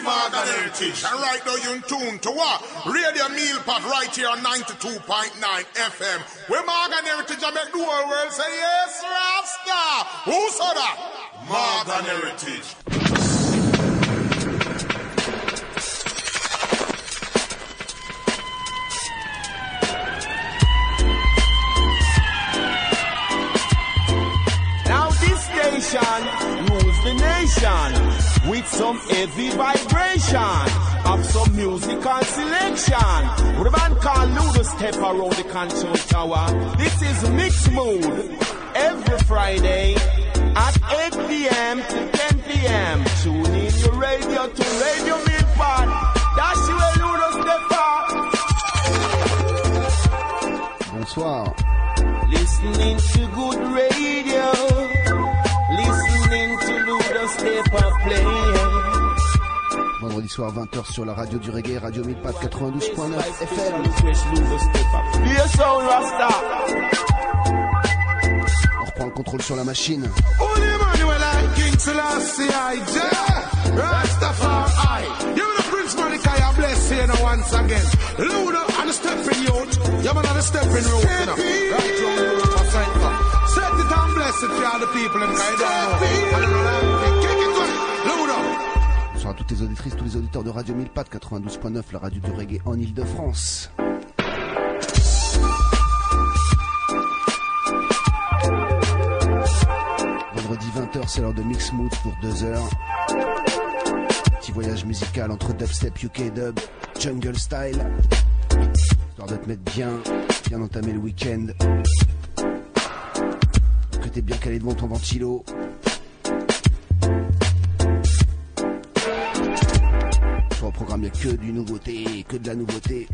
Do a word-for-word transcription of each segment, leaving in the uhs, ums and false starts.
Morgan Heritage. And right now you're in tune to what? Radio Meal Pot right here on ninety-two point nine F M. Where Morgan Heritage I make the whole world say yes, Rasta. Who said that? Morgan Heritage. Rules the nation with some heavy vibration of some musical selection. With a band called Ludo Step around the control tower. This is Mixed Mood every Friday at eight p.m. to ten p.m. Tune in your radio to Radio Milford. That's where Ludo Step are. Bonsoir. Listening to good radio. Vendredi soir vingt heures sur la radio du reggae, Radio Mille Pattes quatre-vingt-douze point neuf F M. On reprend le contrôle sur la machine. Bonsoir à toutes les auditrices, tous les auditeurs de Radio Mille Pattes quatre-vingt-douze point neuf, la radio du reggae en Ile-de-France. Vendredi vingt heures, c'est l'heure de Mix Mood pour deux heures. Petit voyage musical entre dubstep, U K dub, jungle style. Histoire de te mettre bien, bien entamer le week-end. Que t'es bien calé devant ton ventilo. Sur le programme, il n'y a que du nouveauté, que de la nouveauté.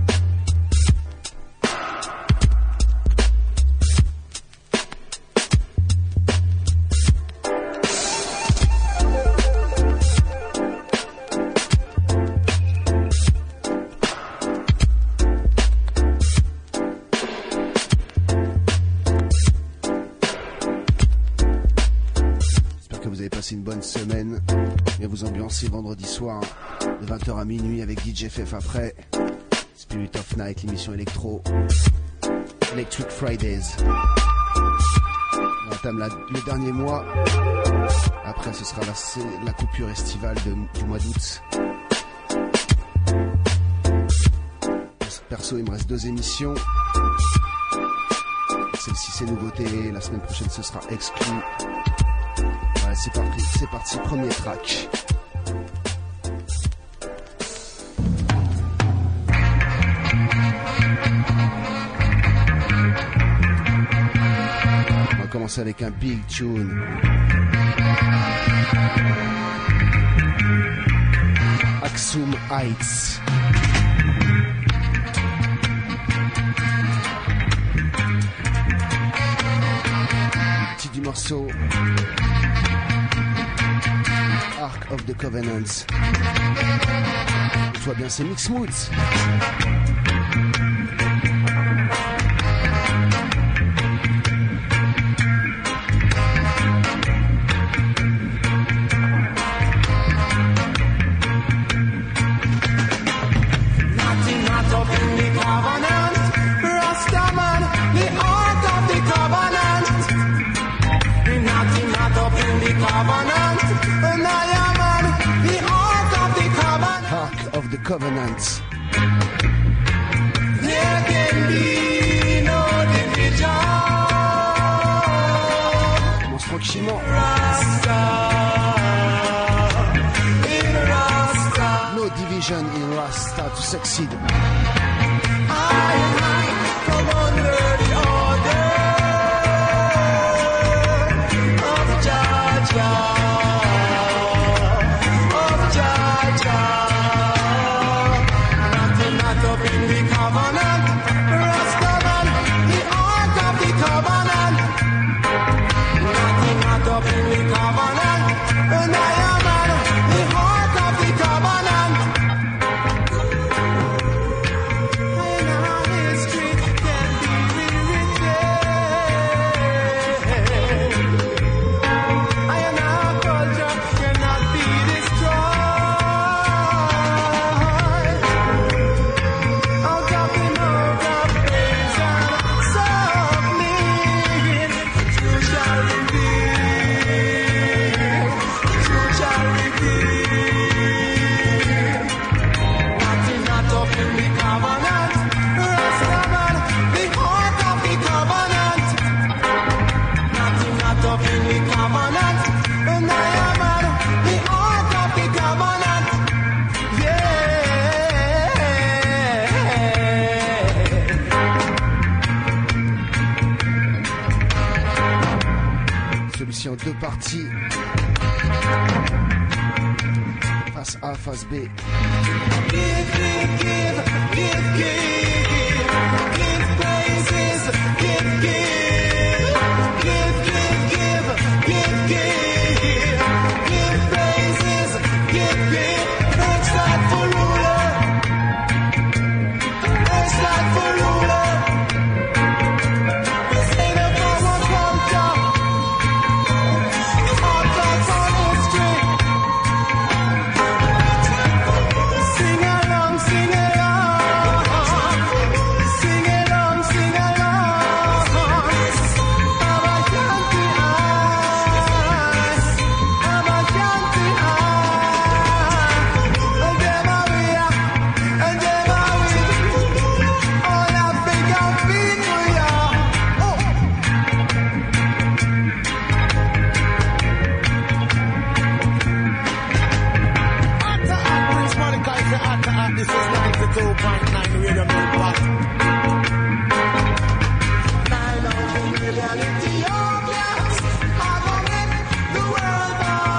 Une bonne semaine, et vous ambiancez vendredi soir de vingt heures à minuit avec D J F F après Spirit of Night, l'émission électro Electric Fridays. On entame la, le dernier mois, après ce sera la, la coupure estivale de, du mois d'août. Perso, il me reste deux émissions. Celle-ci c'est nouveauté, la semaine prochaine ce sera exclu. C'est parti, c'est parti, premier track. On va commencer avec un big tune. Aksum Heights. Le titre du morceau. Ark of the Covenant. Tu vois bien, c'est Mixed Moods. Nothing not up in the covenant. Rastaman, the Ark of the Covenant. Nothing not up in the covenant. And I am on the Ark of the Covenant. Ark of the Covenant. There can be no division. Commence tranquillement. Rasta, in Rasta. No division in Rasta to succeed. I come under the order of Jaja. émission, deux parties. Face A, face B. Give, give, give, give, give, give praises, give, give, give, give, give, give, give, give praises, give, give. Earth's like for ruler, earth's like for ruler. We say the power culture, our thoughts on history. Sing along, sing along, sing along, sing along. Abacanti eyes, Abacanti eyes. And them are we, and them are we. All African people, yeah. Oh. Atta at Prince Monica is the Atta at. This is ninety-two point nine Radio Milk. Nine hundred million Ethiopians are gonna make the world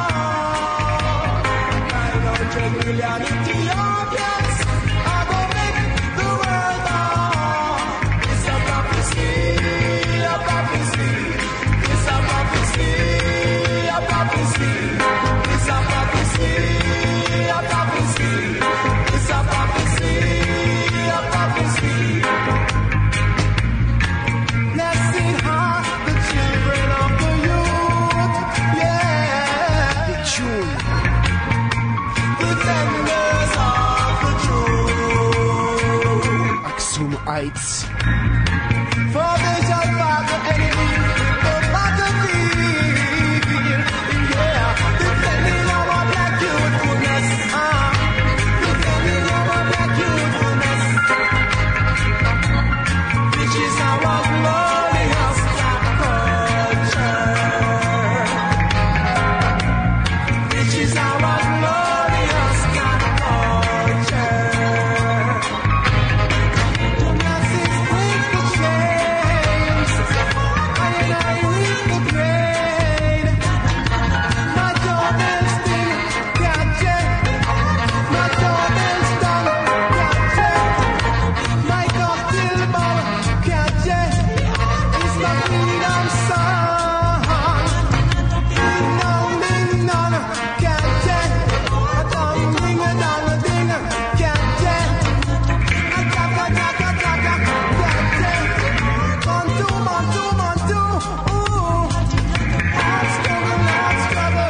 born. Nine hundred million Ethiopians are gonna make the world born. It's a prophecy, a prophecy. It's a prophecy, a prophecy. It's a prophecy, a prophecy. It's a prophecy, a prophecy. Blessed are the children of the youth, yeah. Big tune. Defenders of the truth. Aksum Heights. For they shall fight the enemy in the battlefield, yeah. Defending our black youthfulness, ah. Defending our black youthfulness, which is our glorious black culture. Which is our glorious black culture. The masses break the chains, I and I reap the grain. My doorbell sting, catch it. My doorbell stung, catch it. My cocktail ball, catch it. It's my freedom song. Ding dong, ding dong, catch it. A dong, ding a dong, a ding, catch it. A taka, taka, taka, catch it. One, two, one, two, one, two, ooh. Hard struggle, hard struggle.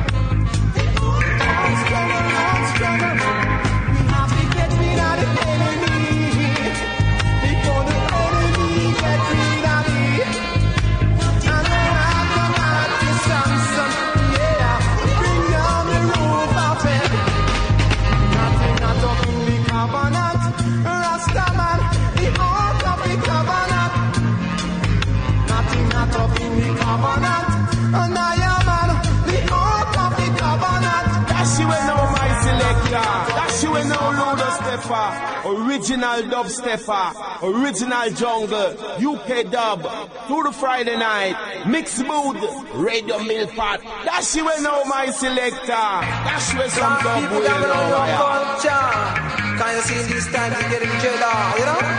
Hard struggle, hard struggle. We have to get rid of the enemy before the enemy get rid of me. And then I come out to Samson, yeah. Bring down the roof of it. Nothing not up in the covenant. Rastaman, the ark of the covenant. Nothing not up in the covenant. And I am on the ark of the covenant. That's you and now my selector. That's you and now Ludo Stepper. Original dub stepper. Original jungle. U K dub. Through the Friday night. Mixed mood. Radio Milk Pot. That's you and now my selector. That's where some Some dub people will that don't know know. culture. Can you see these times are getting jaded, you know?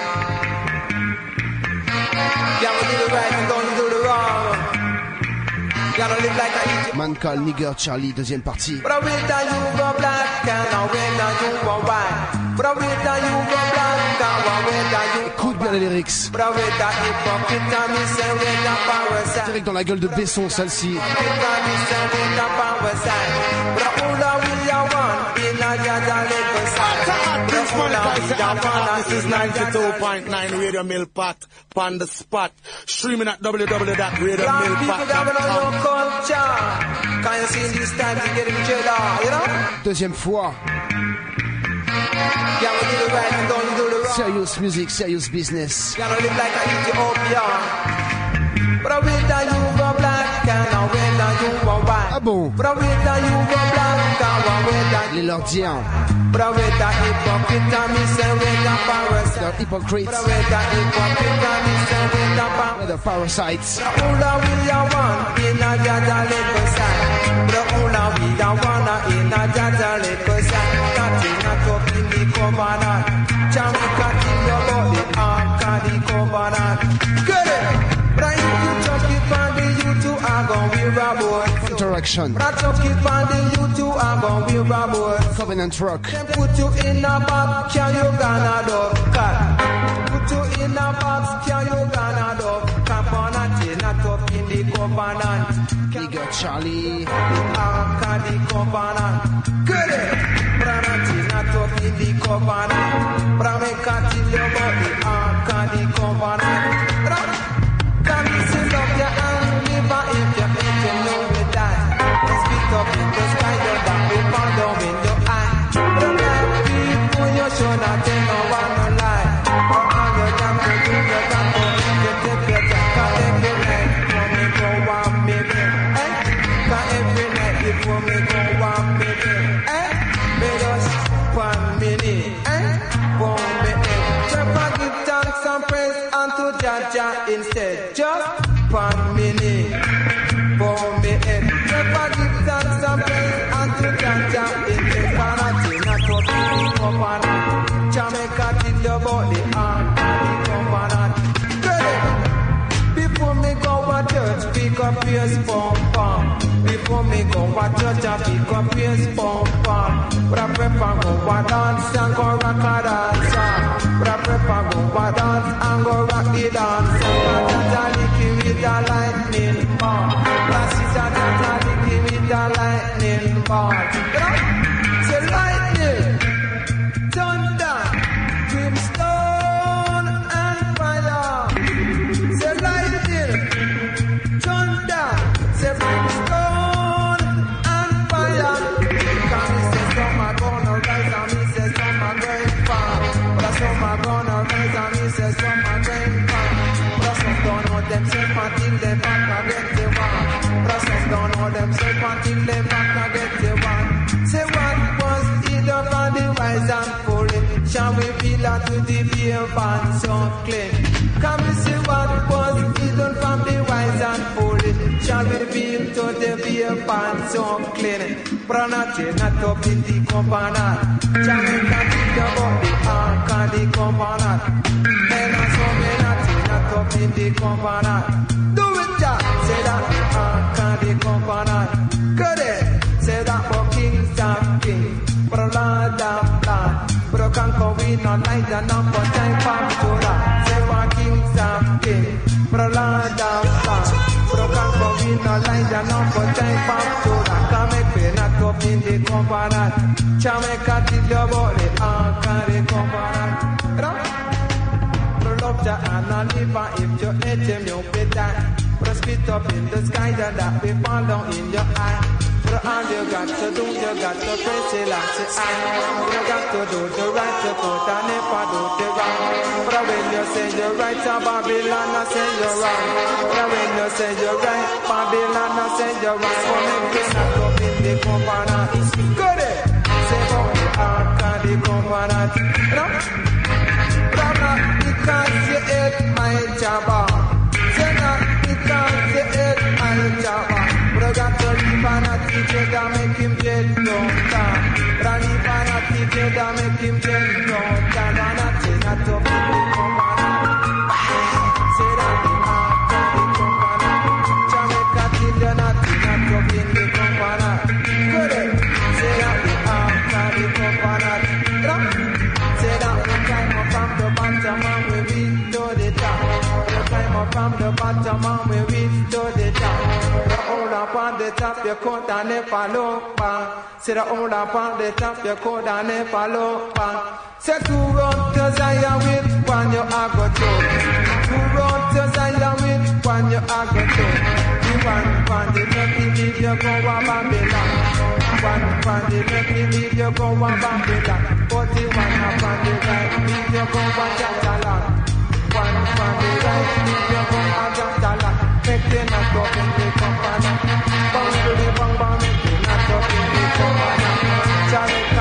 You have to do the right and don't do the wrong. You gotta live like a idiot. Mankal, Nigger, Charlie, deuxième partie. But I wait that you go black and I wait that you go white. But I wait that you go black and I wait that you go Écoute bien les lyrics. But I wait that hypocrite and me say wait that power side. Direct dans la gueule de Besson, celle-ci. Hypocrite and me say wait that power side. But I hold on we are one in a jada little side. Prince Monica is the Atta at. This is ninety-two point nine Radio Milk Pot. On the spot. Streaming at w w w dot radio Black milk people pot that dot don't know com. culture. Can you see these times are getting jaded, you know? Deuxième fois. You have to do the right and don't do the wrong. Serious music, serious business. You gotta live like a Ethiopian. But I wait that you go black and I wait that you go white. Ah bon? But I wait that you go black and I wait that Allez leur dire. But with the hypocrite, I me say with the parasite. The hypocrites. But with the hypocrite, I me say with the parasite. With the parasites. The only we are one in a jada little side. The only we are one in a jada little side. Nothing not up in the covenant. Jamaica in your body, ark and the covenant. Get it? But if you chuck it on the you two are gonna be robot. Interaction. But I chuck it on the you two are gonna be robot. Covenant rock. Then put you in a box, can you gonna do? Cut. Put you in a box, can you gonna do? Camp on a chain, not up in the covenant. Big up Charlie. The ark and the covenant. Get it? But I'm not chain, not up in the covenant. But I make a tell you about the ark and the covenant. Can you sit up your hand, live if you ain't you know me die. Let's speak up in the sky, you're that we fall down in your eye. But I'm people, you should not tell no one no lie. But all you got to do, you got to make it take your time. Cause every night, before me go one baby, eh? Cause every night, before me go one baby, eh? Me just one minute, eh? One minute. Never give thanks and praise unto Jaja instead. Just one minute, one minute. Never give thanks and praise unto Jaja instead. Fanati not to be covenant. Jamaica till your body and the covenant. Get it? Before me go to church, pick up praise pom pom. Before me go to church, I pick up praise pom pom. But I prefer go to dance and go rock a dance. But I prefer go to dance and go rock the dance. Tata licky with the lightning ball. Sister Tata licky with the lightning ball. Say lightning, thunder, brimstone and fire. Say lightning, thunder, say brimstone and fire. Because me say some are gonna rise and me say some are going far. But some are gonna rise and me say some are going far. But some don't know themselves until they back against the wall. But some don't know themselves until they back against the wall. Say what was it up on the rise and fall it? Shall we feel out to the beer band so clean? Come and see what was it up from the rise and fall it? Shall we feel to the beer band so clean? Pranati not up in the covenant. Jamaica think about the ark and the covenant. And I saw me not up in the covenant. Do it, Jack. Say that the ark and the covenant. Good it. Say that for kings and kings. But a lot of land. But a conquer we not like the number time for to that. Say for kings and kings. But a lot of land. But a conquer we not like the number time for to that. Come make me not up in the covenant. Jamaica till your body ark and the covenant. Love Jah and I live if you hate him, you'll be die. Put a spit up in the sky, and that will fall down in your eye. But all you got to do, you got to praise it like the eye. You got to do the right, you put and never do the wrong. But when you say you're right, Babylon, I say you're wrong. But when you say you're right, Babylon, I say you're wrong. So make me not up in the covenant. Good it. Say about the ark and the covenant. You know? Because you ate my jabba. Say not because you ate my jabba. But I got to leave and I teach you that make him get down. But I leave and I teach you that make him get down. And I say not to be the covenant. Say that the ark and the covenant. Jamaica till you're not to be the covenant. Good it. Say that the ark and the covenant. Say that we climb up from the bottom and we reach to the top. We climb up from the bottom and we reach to the top. The hold up on the top, you could and never look back. Say the hold up on the top, you could and never look back. Say to run to Zion with one you are go to. To run to Zion with one you are go to. The one from the left, the lead you go a Babylon. One from the left, the lead you go a Babylon. Forty-one up on the right, lead you go a Jatalan. One from the right, lead you go a Jatalan. Make them not go in the company. Bang to the bang bang, make them not go in the company.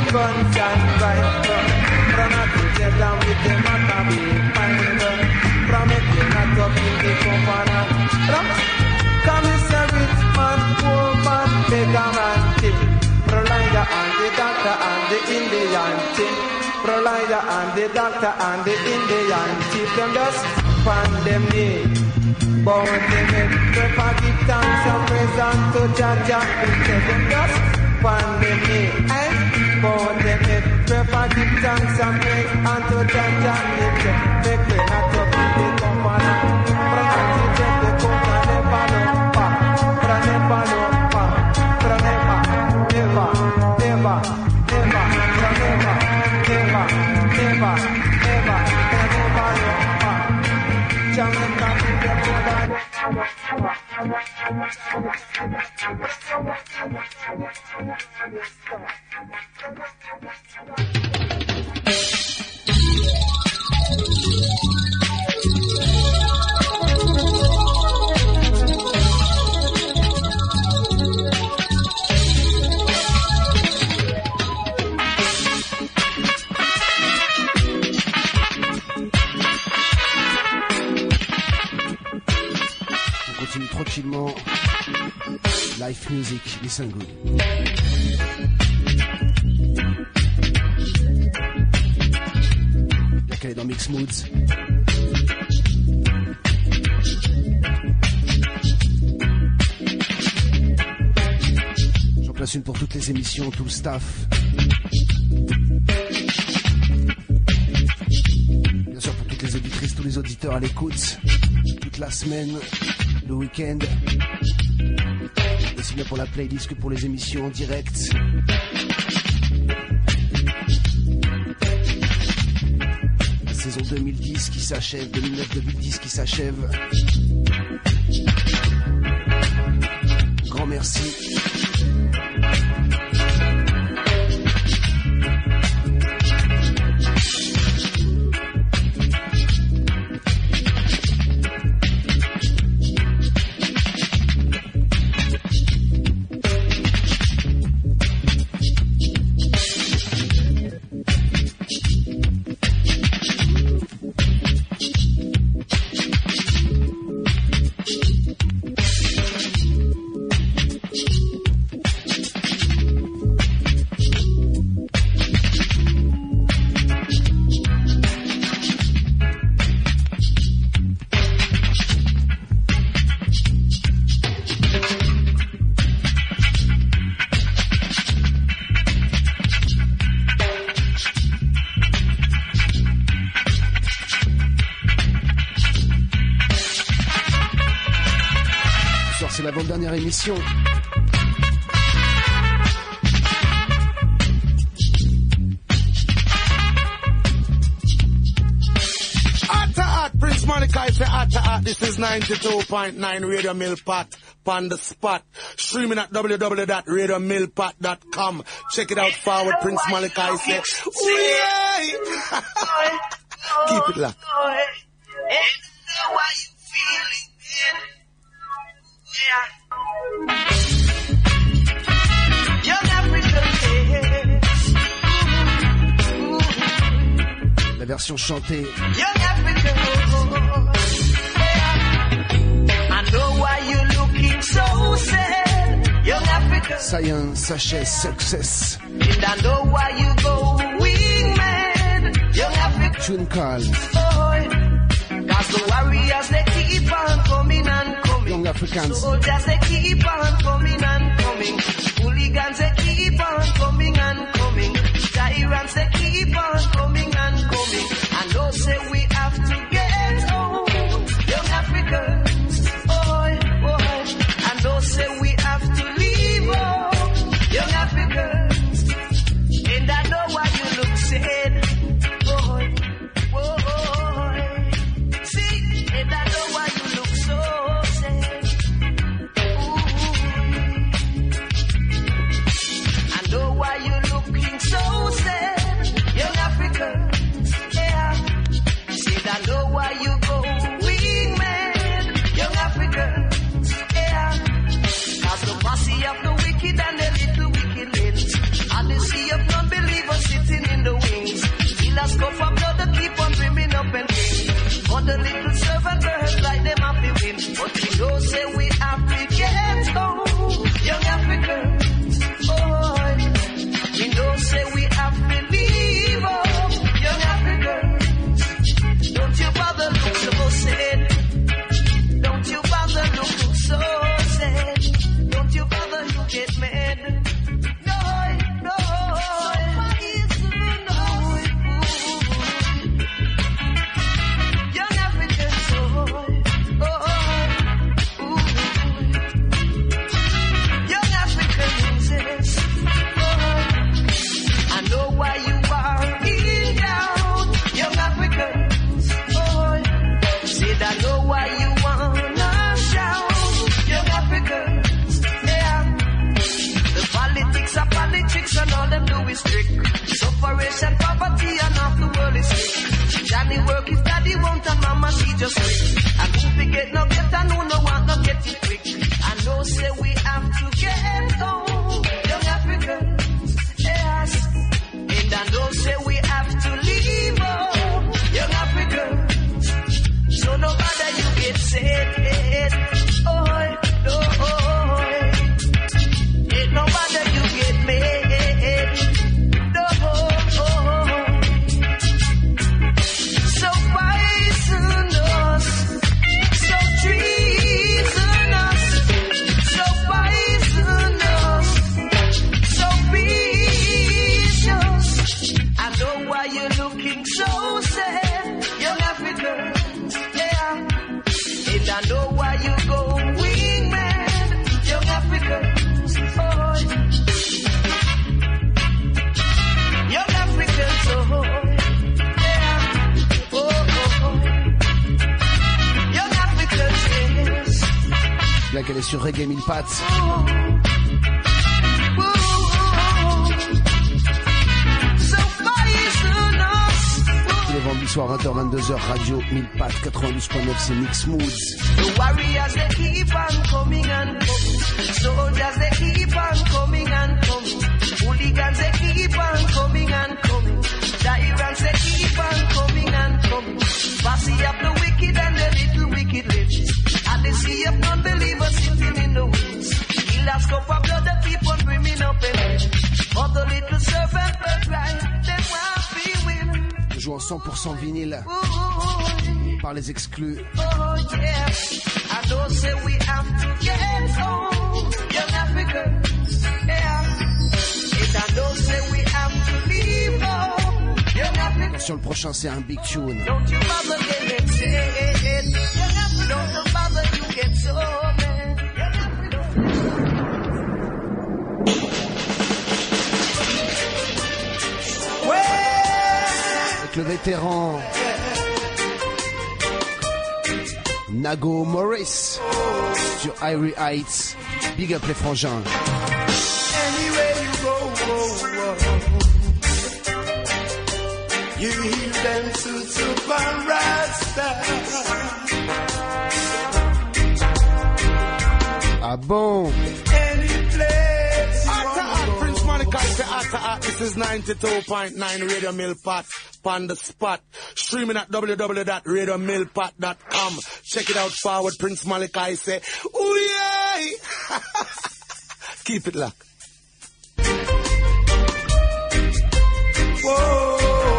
gun shine bright. Run out to get down with them and be fine. From it, you're not up in the covenant. Come is a rich man, poor man, beggar man, tip. Prolida and the doctor and the Indian tip. Prolida and the doctor and the Indian tip. Them just find them knee. Bow them head, prefer give thanks and praise unto Jah Jah. Them just find them knee. Bow them head, prefer give thanks and praise unto Jah Jah. Make me not up in the company. Protect the company, never know. Never know, never, never, never, never, never, never, never, never, never, Jamaica, tranquillement. Life music, listen good. Bien qu'elle est dans Mix Moods. J'en place une pour toutes les émissions, tout le staff. Bien sûr pour toutes les auditrices, tous les auditeurs à l'écoute. Toute la semaine. Le week-end, aussi bien pour la playlist que pour les émissions en direct. La saison deux mille dix qui s'achève, deux mille neuf deux mille dix qui s'achève. Grand merci. C'est l'avant-dernière émission. Prince Monica, if you're at at, this is ninety-two point nine Radio Millpot, on the spot. Streaming at w w w dot radio millpot dot com. Check it out forward, Prince Monica, I say. Keep it locked. La version chantée. Science, Sachez, Success. Tune Call. Young Africans. Soldiers, they keep on coming and coming. Hooligans, they keep on coming and coming. Tyrants, they keep on coming and coming. And those say we have to get home. Young Africans, oh, oh. And those say we have to leave home. Young Africans, and I know why you look sad. Oh, oh, oh. See, and I know why you look so sad. Ooh. I know why and all them do is trick. Separation, poverty, and half the world is sick. Johnny work his daddy won't and mama she just sick. And who forget no get and who no want no get it quick. I know say we have to get home, young Africans, yes. And I know say we have to leave home, young Africans. So no matter you get sad, oh, oh, oh. Ain't no matter you get mad, no, oh, oh. So poisonous, so treasonous, so poisonous, so vicious. I know why you're looking so sad, young Africans, yeah. And I know why you're going mad, young Africans, oh. Young Africans, oh, yeah, oh, oh, oh. Young Africans, yes. Là qu'elle est sur Reggae Mille Pattes. Oh, oh, oh. So poisonous. Tous les vendredis soirs, vingt heures vingt-deux heures, radio Mille Pattes, quatre-vingt-douze point neuf, c'est Mix Moods. The warriors, they keep on coming and coming. Soldiers, they keep on coming and coming. Hooligans, they keep on coming and coming. Tyrants, they keep on coming and coming. Bossy up the wicked and the little wicked lips. And they see up non-believers sitting in the woods. Killers cup of blood that keep on brimming up in it. All the little serpent birds cry, they want to be women. Je joue en cent pour cent vinyle Ooh, par les exclus. oh yeah, I don't say we have to get home, young Africans, yeah. And I don't say we have to leave home, young Africans. Sur le prochain, c'est un big tune. Don't you bother get upset, young Africans. Don't bother you get so mad, young Africans. Avec le vétéran Nago Morris sur Irie Heights. Big up les frangins. Anywhere you go, go, go. You hear them suits up and rasta. Ah bon? Any place you Atta wanna At, go. Prince Monica say Atta At, this is ninety-two point nine Radio Mill Pot, on the spot. Streaming at w w w dot radio mill pot dot com. Check it out forward, Prince Monica say, ooh yeah! Keep it locked. Whoa.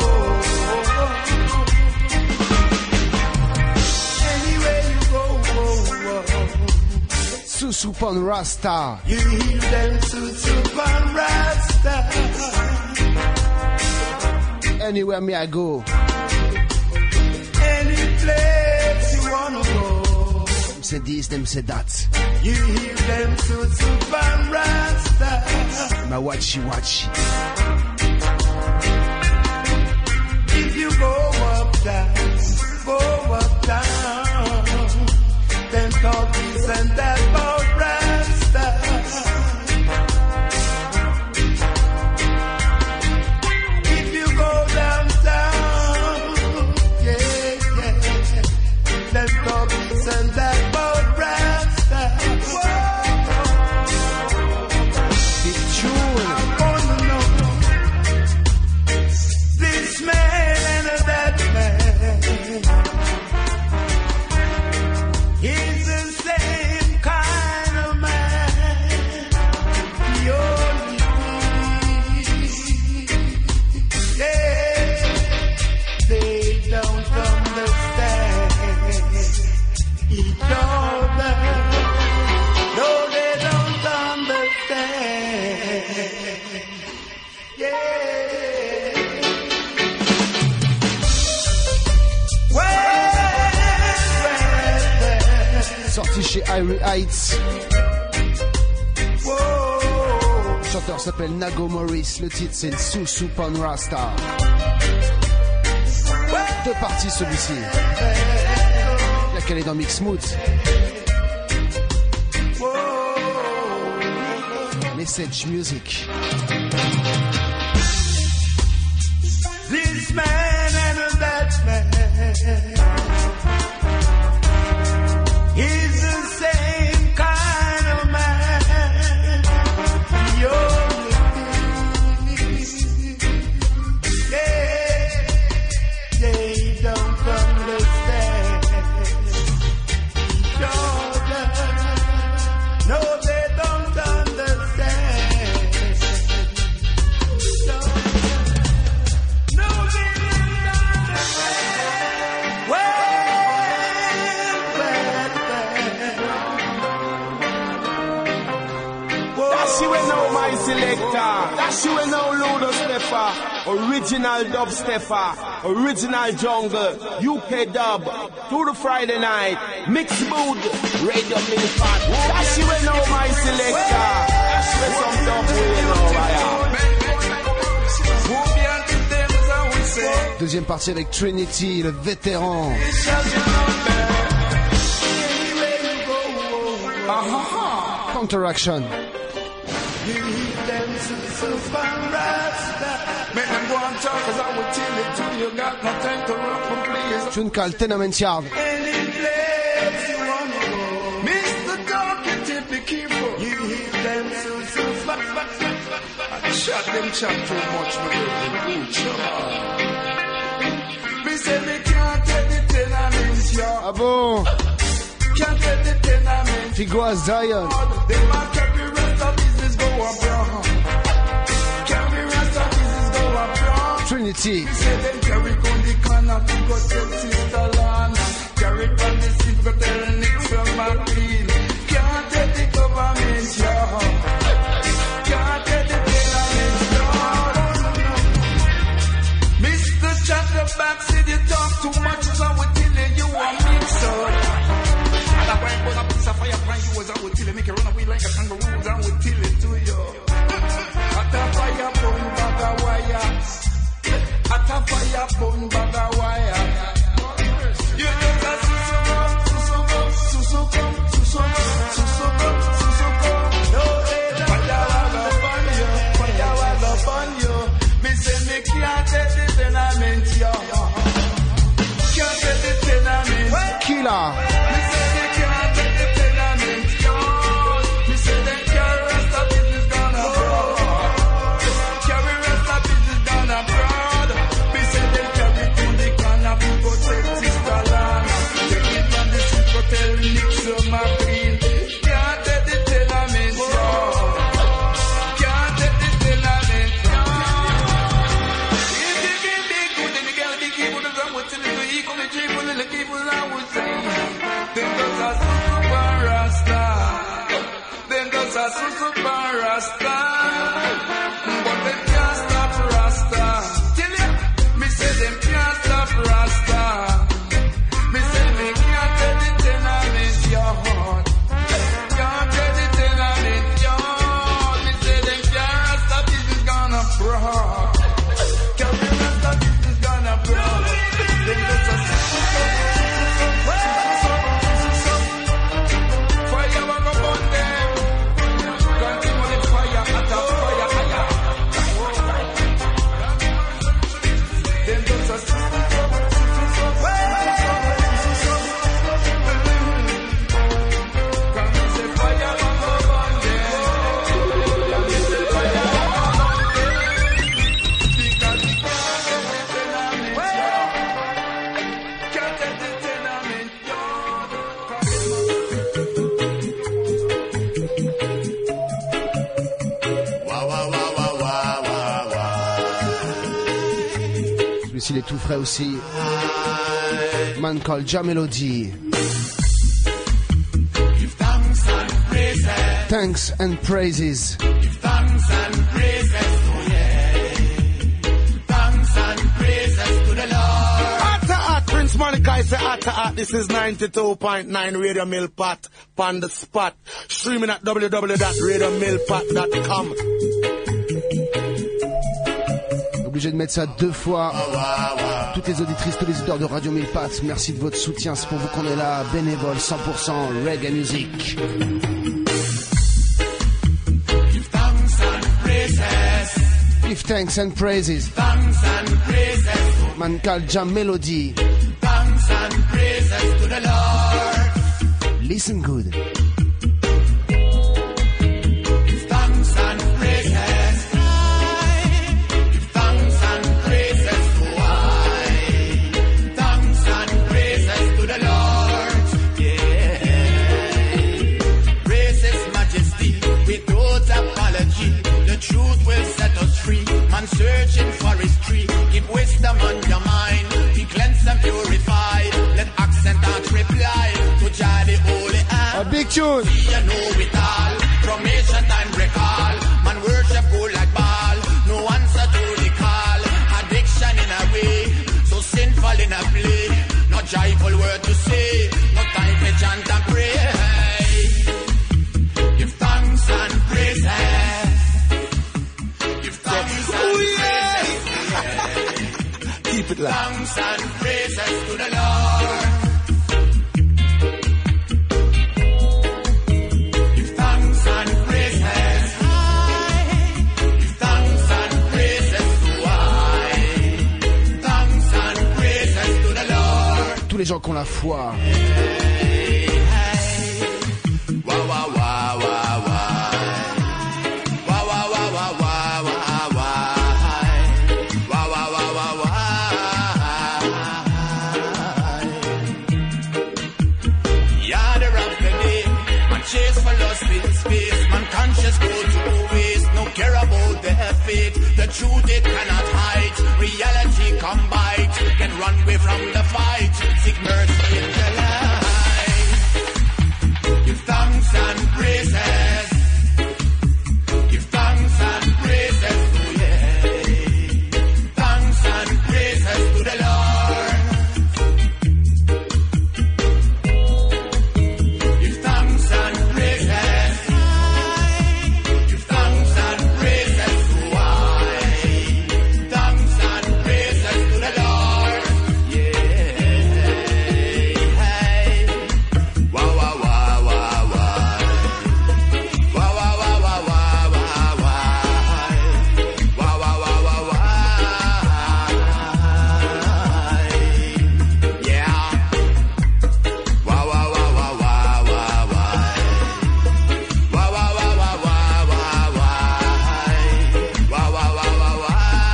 Anywhere you go, go, go. Susupon Rasta. You hear them suits up and rasta. Anywhere me I go. Any place you wanna go. Them say this, them say that. You hear them suits up and rasta. My watchy watchy. If you go up down, go up down. Then talk this and that about rasta. If you go downtown, yeah, yeah. Then talk this and that about rasta. Big tune. I wanna know this man and that man is the same kind of man. The only thing, yeah, they don't understand each other. No, they don't understand. Yeah. Sorti chez Irie Heights. Whoa. Le chanteur s'appelle Nago Morris. Le titre c'est Susupon Rasta. Deux parties celui-ci. Laquelle est dans Mix Moods. Message Music. we know Ludo Stepper, original dub stepper, original jungle, U K dub, through the Friday night, mix mood, radio milfat. That's you we know my selector. That's where some dub we know, yeah. Deuxième partie avec Trinity, le vétéran. Counteraction. Tune called Tenement Yard. Shut them chat too much, me say me can't take the tenement, yo. Ah bon? Can't take the tenement. Figo Zion. They might carry rest of business go up, yo. Carry rest of business go up, yo. Trinity. Me say them carry on the corner, Figo tell Sister Lana. Carry on the seat, go tell Nick from my queen. Can't take the government, yo. Can't take the tenement, yo. Mister Chatterback said you talk too much, so I will tell you you are mixed up. And I was a piece of fire, brand you was I would tell you, make you run away like a kangaroo, I would tell it to you. At a fire, bone bag of wire. At a fire, bone bag of wire. You just a susuko, susuko, susuko, susuko, susuko, susuko. No, fire was upon you, fire was upon you. Me say me can't take the tenement, yo. Can't take the tenement. Killer. Me say me can't take the tenement, yo. Me say them carry rest of business gone abroad. Carry rest of business gone abroad. Me say them carry to the corner, we go take Sister Lana. Take it from the street, go tell Nick so my queen. Can't take the tenement, yo. Can't take the tenement, yo. If you get big good, then you gotta be careful to run with it. So equal the people and the people I would say. Them does a super rasta. Them does a super rasta. But them can't stop rasta. Tell ya, me say them can't stop rasta. Me say me can't tell the tenement yard. Can't tell the tenement yard. Me say them can't stop business gone abroad. Can't stop business gone abroad. Them does a super fire will go burn them. Continue the fire, at a fire, higher. Them does a super come and say fire will go burn them. Come and say fire will go burn them. Because the can't take the tenement, yo. Celui-ci il est tout frais aussi. Man called Jamelody. Thanks and praises. Thanks and praises, oh yeah. Thanks and praises to the Lord. Atta at Prince Malachi say atta at. This is ninety-two point nine Radio Milpat, on the spot. Streaming at w w w dot radio milpat dot com. Obligé de mettre ça deux fois. Toutes les auditrices, tous les auditeurs de Radio Milpat, merci de votre soutien. C'est pour vous qu'on est là, bénévole, cent pour cent reggae music. Give thanks and praises. Thanks and praises. Man called Jamelody. Thanks and praises to the Lord. Listen good. Thanks and praises. Thanks and praises to I. Thanks and praises to the Lord. Yeah. Praise His Majesty without apology. The truth will set us free. Man searching for His tree. Keep wisdom on your mind. He cleanse and purify. Let accent and reply to Jah the Holy Eye. A big tune. You know it all. From ancient time recall. Man worship go like Baal. No keep it like. Thanks and praises to the Lord. Give thanks and praises. Give thanks and praises to I. Thanks and praises to the Lord. Tous les gens qui ont la foi. Wow, wow, wow, wow, wow. Wow, wow, wow, wow, wow, wow, wow. Wow, wow, wow, wow, wow. Yonder of the day, man chase for lust in space. Man conscious go to waste, no care about their fate. The truth it cannot hide, reality come bite. Can run away from the fight, seek mercy in the light. Give thanks and praises. Give thanks and praises to yeah. Thanks and praises to the Lord. Give thanks and praises. Give thanks and praises to I. Thanks and praises to the Lord. Yeah. Wow, wow, wow, wow, wow. Wow, wow, wow, wow, wow, wow, wow. Wow, wow, wow, wow, wow. Yeah. Wow, wow, wow, wow, wow, wow, wow. Wow, wow, wow, wow, wow, wow, wow. Wow, wow, wow, wow, wow.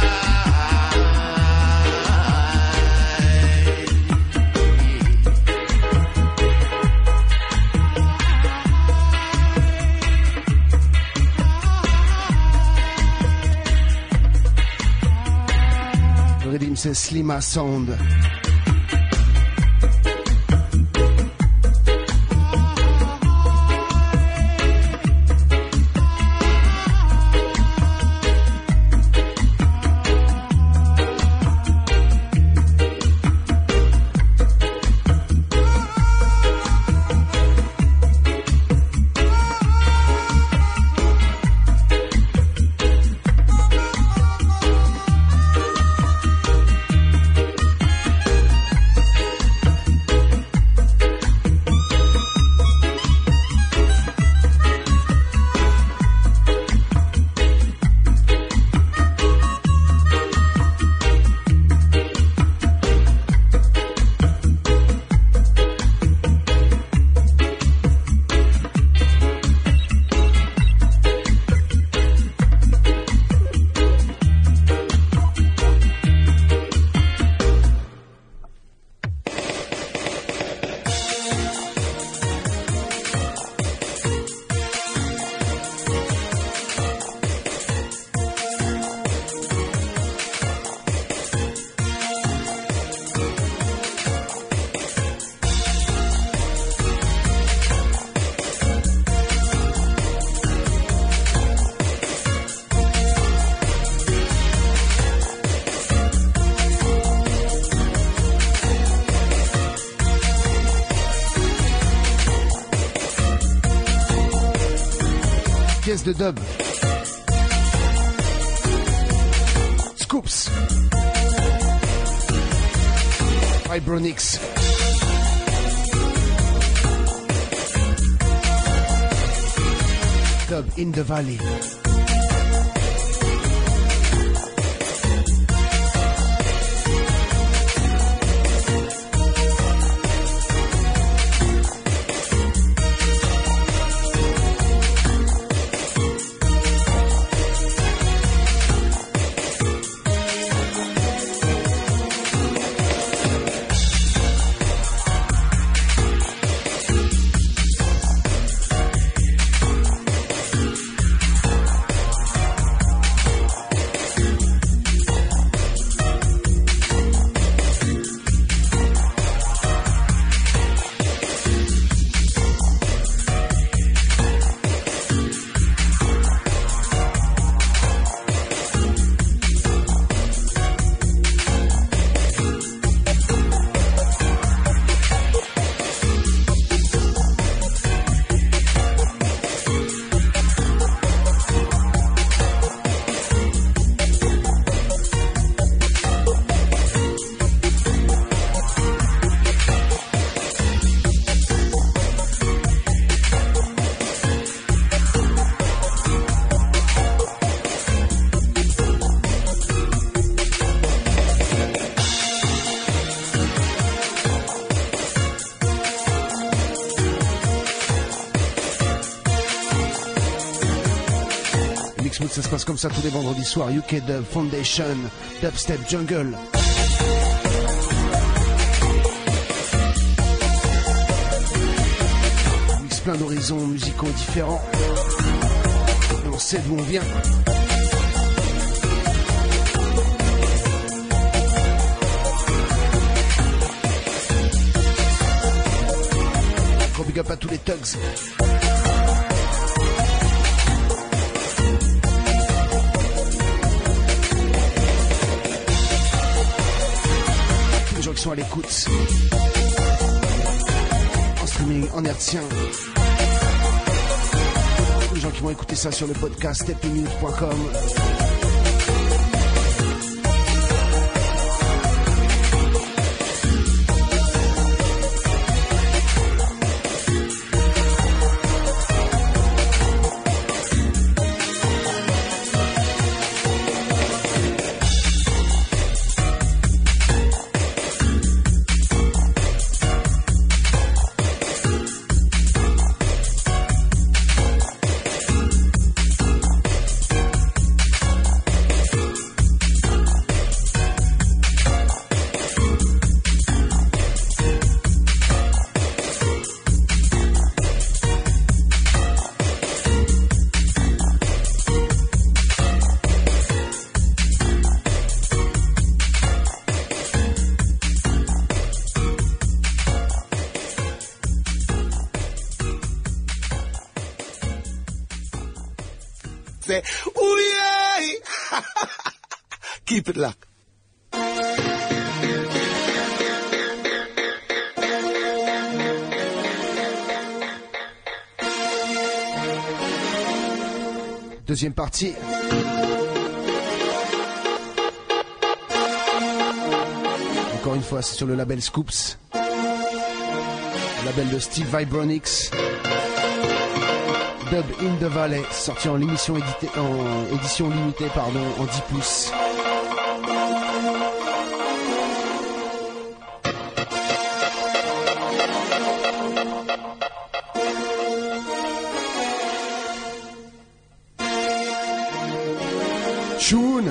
Le rythme c'est Slima Sound. Pièce de dub. Scoops. Vibronix. Dub in the Valley. Ça se passe comme ça tous les vendredis soirs. U K Dub Foundation, Dubstep Jungle. Mix plein d'horizons musicaux différents. Et on sait d'où on vient. Gros big up à tous les thugs. Qui sont à l'écoute en streaming, en hertzien, les gens qui vont écouter ça sur le podcast step in mute point com. Say, ooh yeah! Keep it locked. Deuxième partie. Encore une fois, c'est sur le label Scoops. Le label de Steve Vibronix. Dub in the Valley, sorti en émission, édité, en édition limitée pardon, en dix pouces. Tune.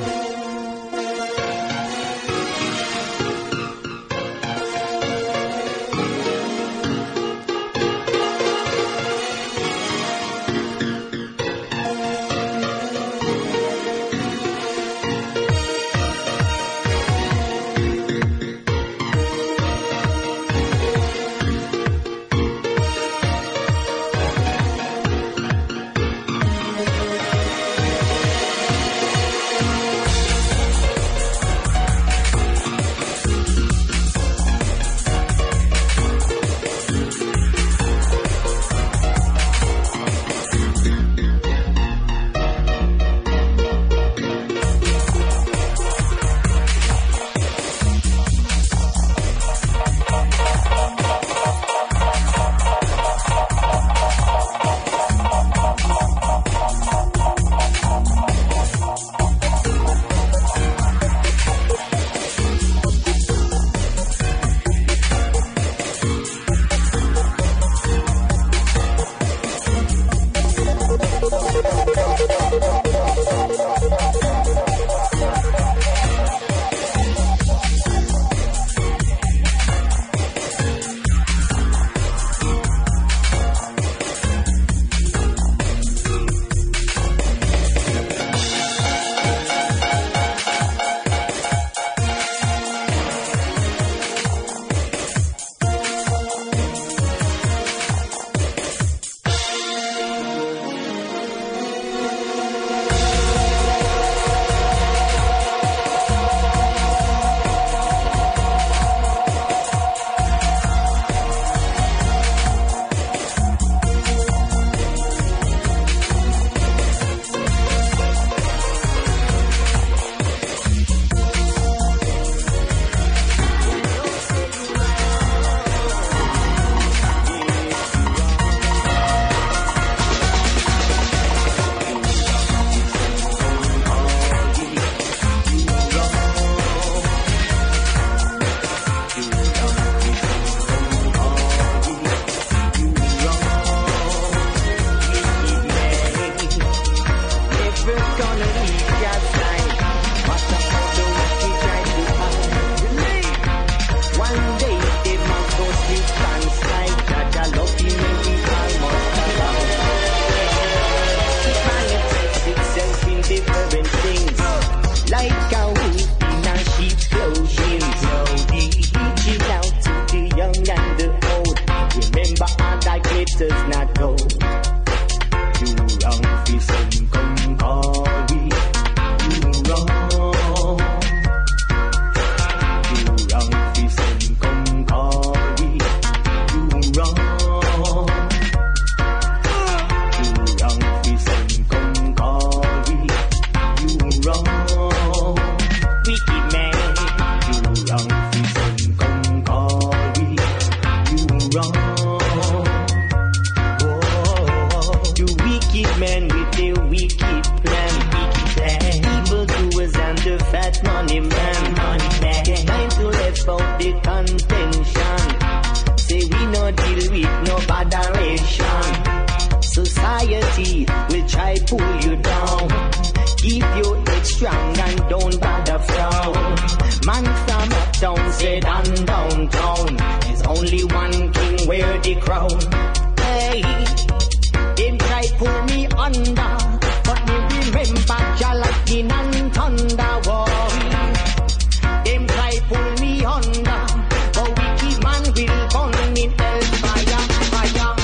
Man from uptown said on downtown, there's only one king wear the crown. Hey, them try pull me under, but me remember Jah lightning and thunder. Whoa. Them try pull me under, but wicked man will burn in hellfire, fire.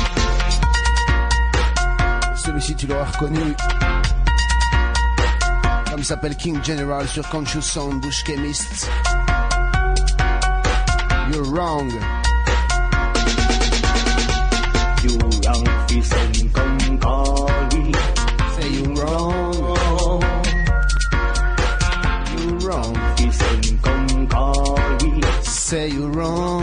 Celui-ci tu l'auras reconnu. Comme s'appelle King General sur Conscious Sound, Bush Chemist. You're wrong. You wrong, fi send come call me. Say you wrong. You wrong. Fi send come call me. Say you wrong.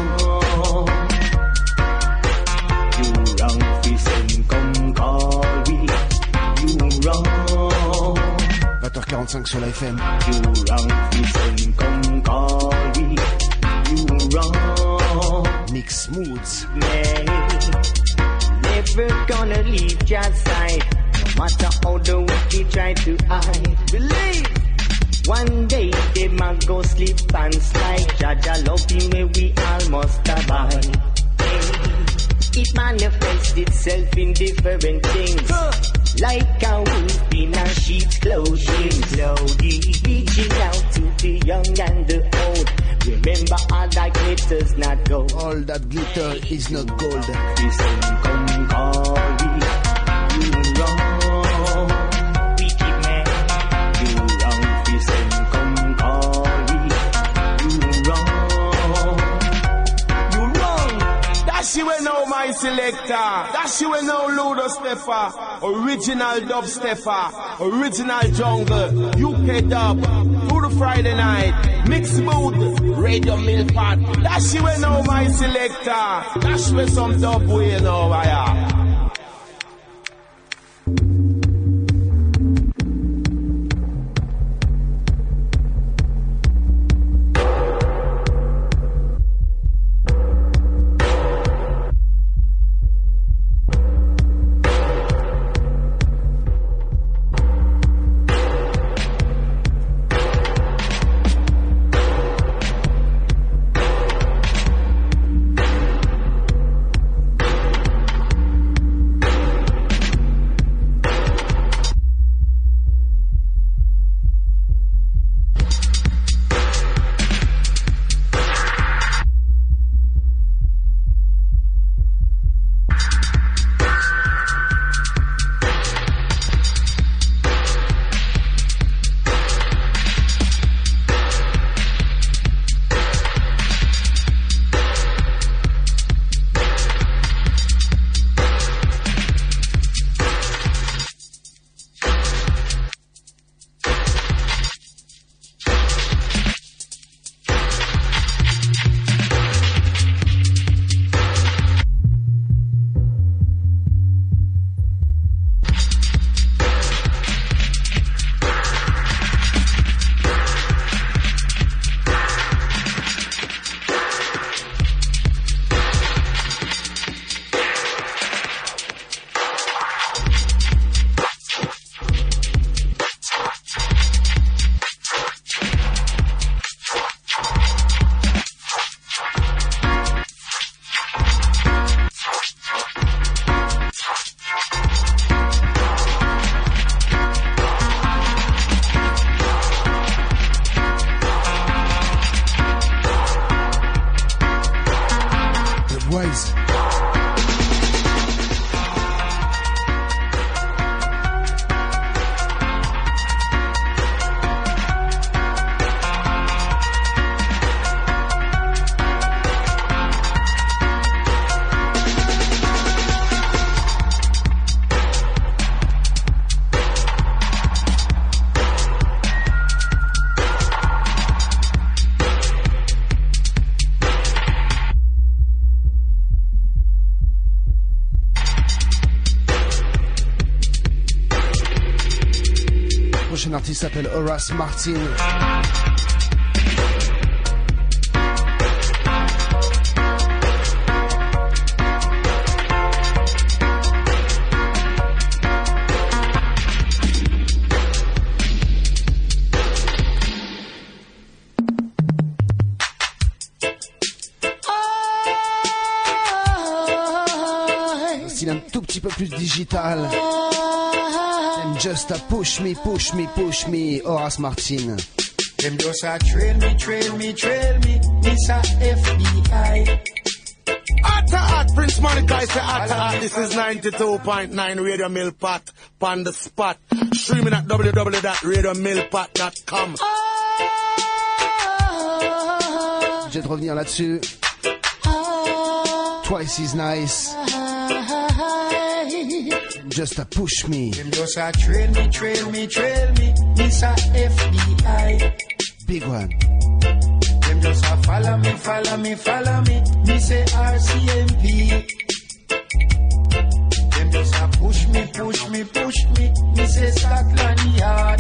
You wrong, fi send come call me. You wrong. vingt heures quarante-cinq sur la F M. You wrong, fi send come call me. You wrong. Mix Moods. Never gonna leave your side, no matter how the wicked try to hide. Believe one day they might go sleep and slide. Jaja love him where we all must abide. Hey, it manifests itself in different things, huh. Like a wolf in a sheep's clothing. Slowly reaching out to the young and the old. Remember, all that glitters not gold. All that glitter is not gold. You say come call me. You wrong, wicked man. You wrong. You say come call me. You wrong. You wrong. That's you will know my selector. That's you will know Ludo Stepper. Original dub stepper. Original jungle. U K dub. Through the Friday night. Mix mood. Radio Mill Pot. That's you will know my selector. That's where some dub way know I am. prochain artiste s'appelle Horace Martin. tout petit peu plus digital. And just a push me, push me, push me, Horace Martin. Them just a trail me, trail me, trail me, Miss a F B I. Atta at Prince Monica say Atta at. This is ninety-two point nine Radio Mill Pot, on the spot. Streaming at w w w dot radio mill pot dot com. Je vais te revenir là-dessus. Twice is nice. Just a push me. Them just a trail me, trail me, trail me, Miss a F B I. Big one. Them just a follow me, follow me, follow me, me say R C M P. Them just a push me, push me, push me, me say Scotland Yard.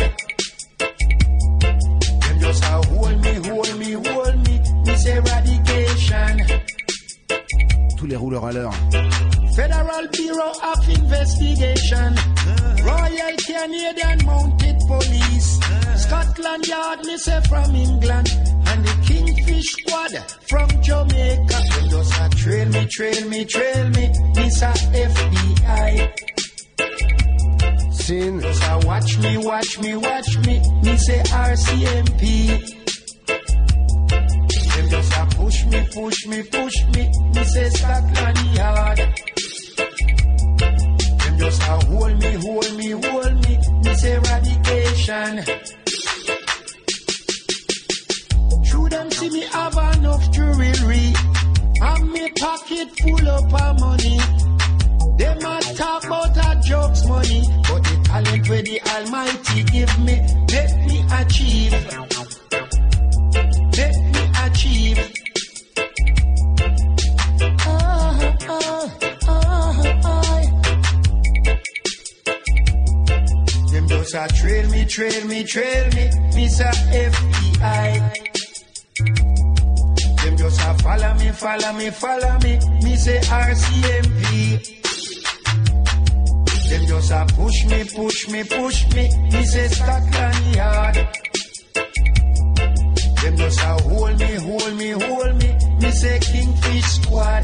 Them just a hold me, hold me, hold me, me say eradication. Tous les rouleurs à l'heure. Federal Bureau of Investigation, Royal Canadian Mounted Police, Scotland Yard, me say from England, and the Kingfish Squad from Jamaica. Them just a trail me, trail me, trail me, Miss a F B I. Sin. Just a watch me, watch me, watch me, me say R C M P. Them just a push me, push me, push me, me say Scotland Yard. Them just a hold me, hold me, hold me, me say eradication. Through them see me have enough jewelry, and me pocket full up of money. Them a talk about a jokes money, but the talent where the Almighty give me, make me achieve. Make me achieve. Oh, oh, oh, oh. Them just a trail me, trail me, trail me, Miss a F B I. Them just a follow me, follow me, follow me, me say R C M P. Them just a push me, push me, push me, me say Scotland Yard. Them just a hold me, hold me, hold me, me say Kingfish Squad.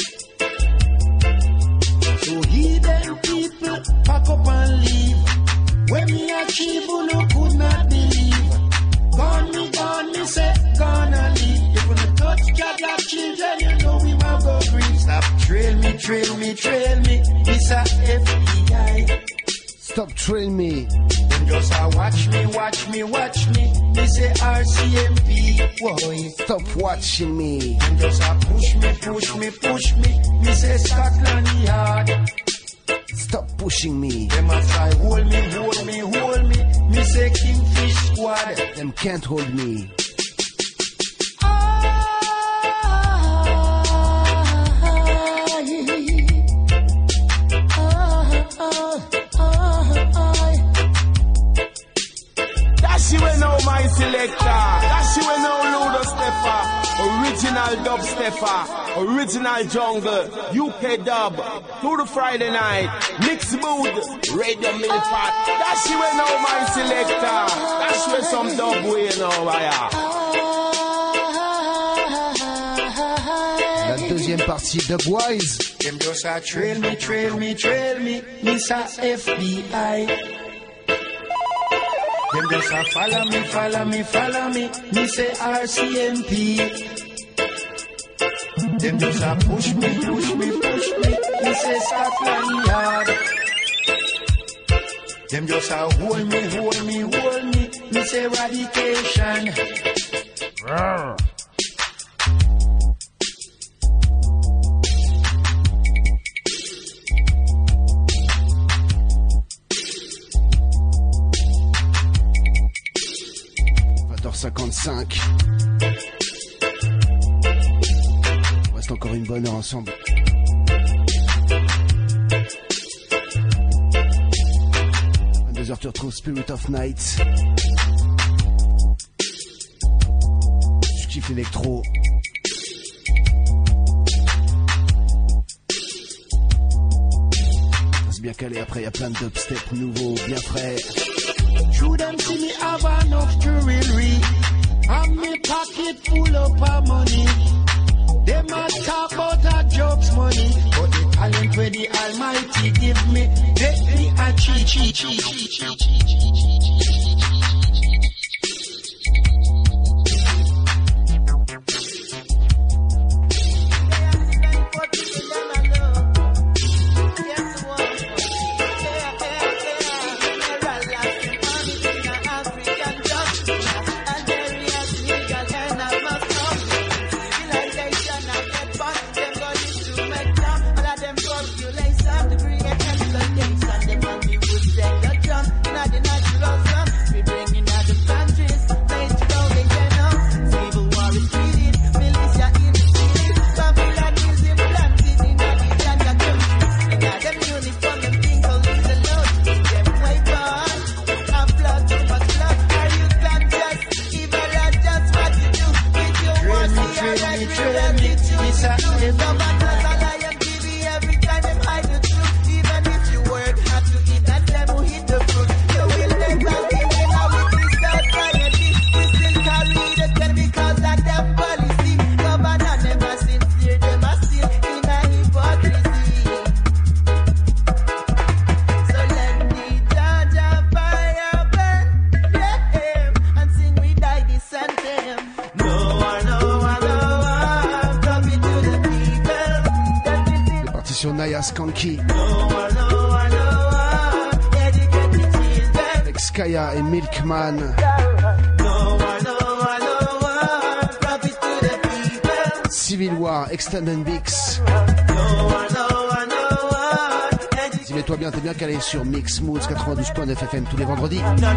So heathen people pack up and leave. When me achieve, you no could not believe. Gone me, gone me, say gonna leave. If you no touch Jaja children, you know we might go green. Stop trail me, trail me, trail me, it's a F B I. Stop trail me. Them just a watch me, watch me, watch me, me say R C M P. Boy, stop watching me. Them just a push me, push me, push me, me say Scotland Yard. Stop pushing me. Them a try hold me, hold me, hold me, me say Kingfish Squad. Them can't hold me. She will know my selector. That she will know Ludo Stepper, original dub stepper, original jungle, U K dub, through the Friday night, mix mood, Radio Mill Pot. That she will know my selector. That she will some dub way now, yeah. La deuxième partie Dubwise. Them just a trail me, trail me, trail me, Miss a F B I. Them just a follow me, follow me, follow me, me say R C M P. Them just a push me, push me, push me, me say Scotland Yard. Them just a hold me, hold me, hold me, me say eradication. Rawr. cinquante-cinq. On reste encore une bonne heure ensemble. vingt-deux heures tu retrouves Spirit of Night. Je kiffe l'électro. C'est bien calé, après il y a plein de dubstep nouveaux, bien frais. Through them see me have enough jewelry, and me pocket full up of money. Them a talk about a jokes money, but the talent it where the Almighty give me. Let me a cheat, cheat, cheat, cheat, cheat, cheat, Skanky avec Skaya et Milkman. Civil War, Extended Mix. Dis-moi-toi bien, t'es bien calé sur Mix Moods quatre-vingt-douze point neuf F M tous les vendredis.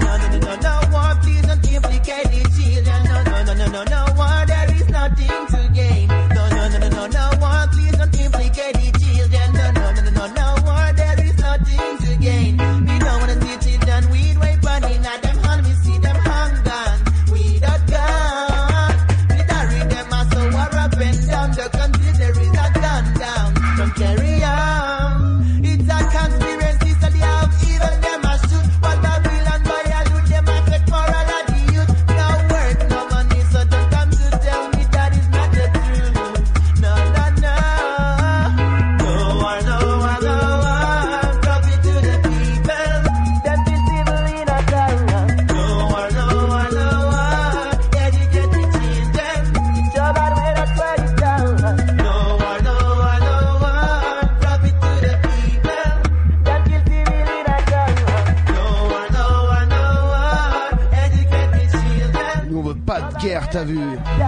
T'as vu?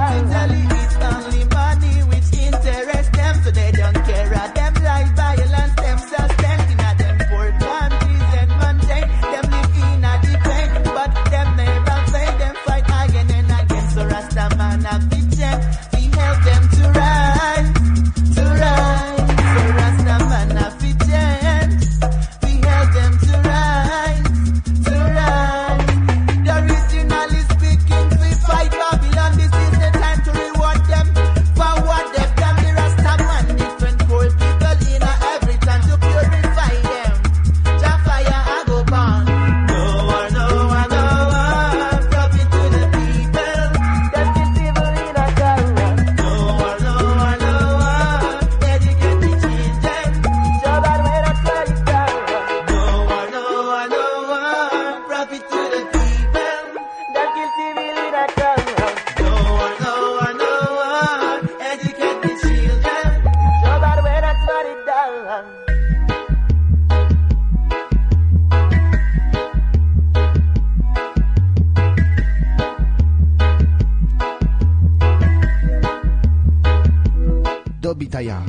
Dobitaya.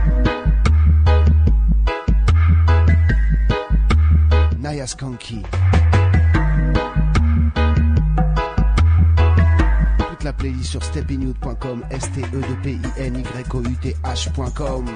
Naya Skanky. Toute la playlist sur stepinyut point com, S T E D P I N Y O U T H point com.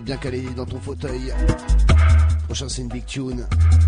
bien calé dans ton fauteuil. Prochain, c'est une big tune.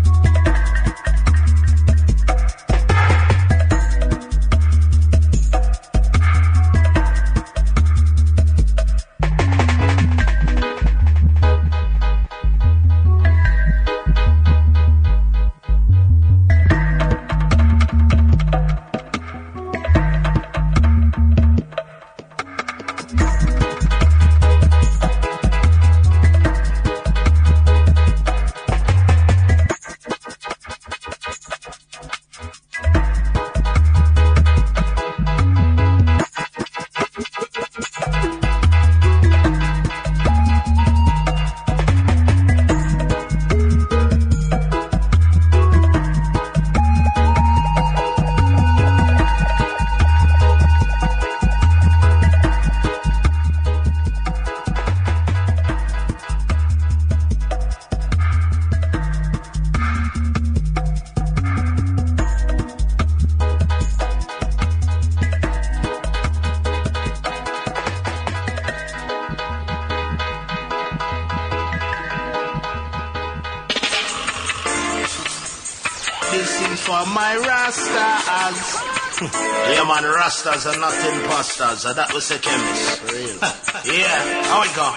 Yeah, man, Rastas are not imposters. Uh, that was the chemist. Yeah, how we go?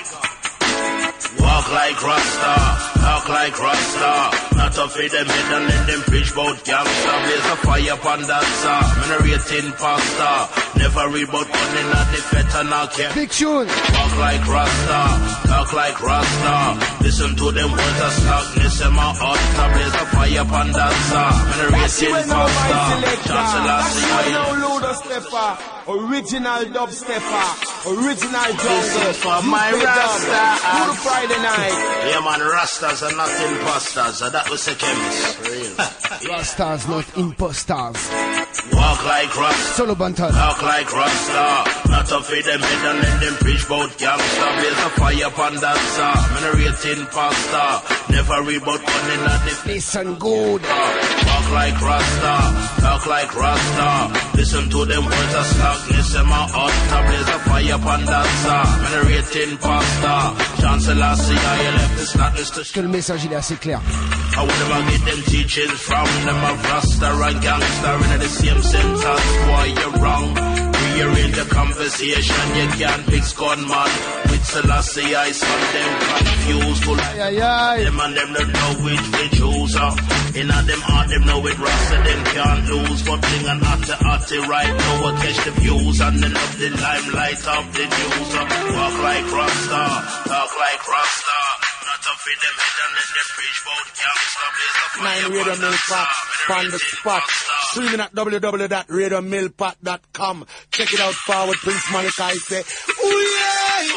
Walk like Rasta, talk like Rasta. Not to feed them head and let them preach about gangsta. Blaze a fire upon that star. Man a rating pasta. Never read about money, not the fat and not care. Big tune. Walk like Rasta, talk like Rasta. Listen to them words of slackness in my heart. Blaze a fire upon that star. Man a rating pasta. Chancellor, stepper, original dub stepper, original jungle. For my Rasta. Do the Friday night. Yeah, man, Rastas are not imposters. Uh, that was the chemist. Rastas, not imposters. Walk like Rasta. Solo Bantan. Talk like Rasta. Not to feed them head and let them preach about gangsta. Blaze a fire upon that star. Man a rating pasta. Never read about money, not the listen good. Walk like Rasta. Talk like Rasta. Listen to them words of slackness in my heart. Blaze a fire upon that star. Man a rating pasta. Chancellor, see how you left the slackness to que le message il est assez clair. I would never get them teachings from them of Rasta and gangster in the same sentence. Why you're wrong? Rearrange the conversation. You can't fix gunman with Selassie. I saw them confused. Full aye, aye, aye. Them and them don't know which they choose. Uh. In a them heart them know it Rasta. Them can't lose. But thing and hot to right now. I catch the views and then up the limelight of the news. Uh. Walk like Rasta. Talk like Rasta. Feed them head and let them preach about gangsta. Blaze a fire Nine Radio Mill Pot, on the spot. Streaming at w w w dot radio mill pot dot com. Check it out, forward Prince Malachi say, ooh yeah!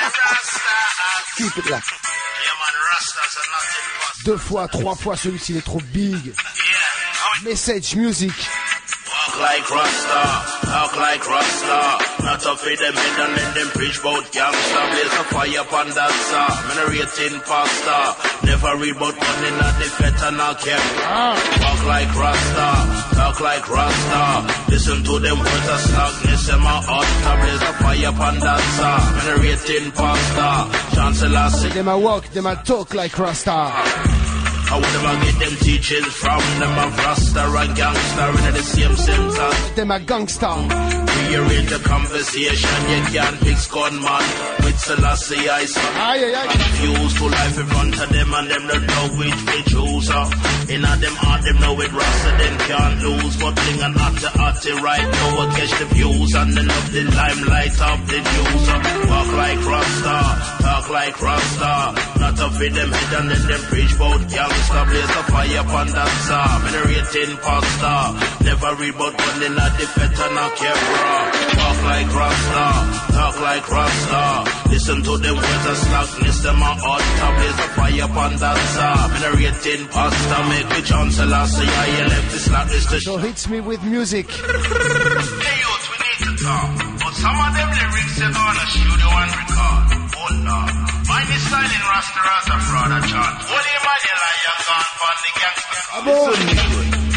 Keep it locked. Yeah, man, Rastas are not imposters. Deux fois, trois fois, celui-ci il est trop big. Yeah. Message music. Walk like Rasta, talk like Rasta. Not to feed them head and let them preach about gangsta. Blaze a fire upon that star. Man a rating pasta. Never read about money, not the fat and not care. Walk like Rasta, talk like Rasta. Listen to them words of slackness in my heart. Blaze a fire upon that star. Man a rating pasta. Chancellor, see them a walk, them a talk like Rasta. I would never get them teachings from them of Rasta and gangster in the same sentence. Them a gangster. Rearrange the conversation. You can't fix gunman with Selassie. I saw confused to life in front of them and them don't know which they choose. In a them heart them know it Rasta. Them can't lose. But thing and hot to right now I catch the views and then up the limelight of the news. Walk like Rasta, talk like Rasta. Not to feed them head and let them preach about gangsta. Blaze a fire upon that star. Man a rating pasta. Never read about money, not the fat and not care. Walk like Rasta, talk like Rasta. Listen to them words of slackness. Them a hot. Blaze a fire upon that star. Man a rating pasta. Make the chancellor see how you left the slackness to so hits me with music. Hey youth, we need to talk. But some of them lyrics they gonna studio and record. Oh Lord. Mind the styling Rasta Rasta fraud a chant. Holy man you lie and gone for the gangster. Listen me good.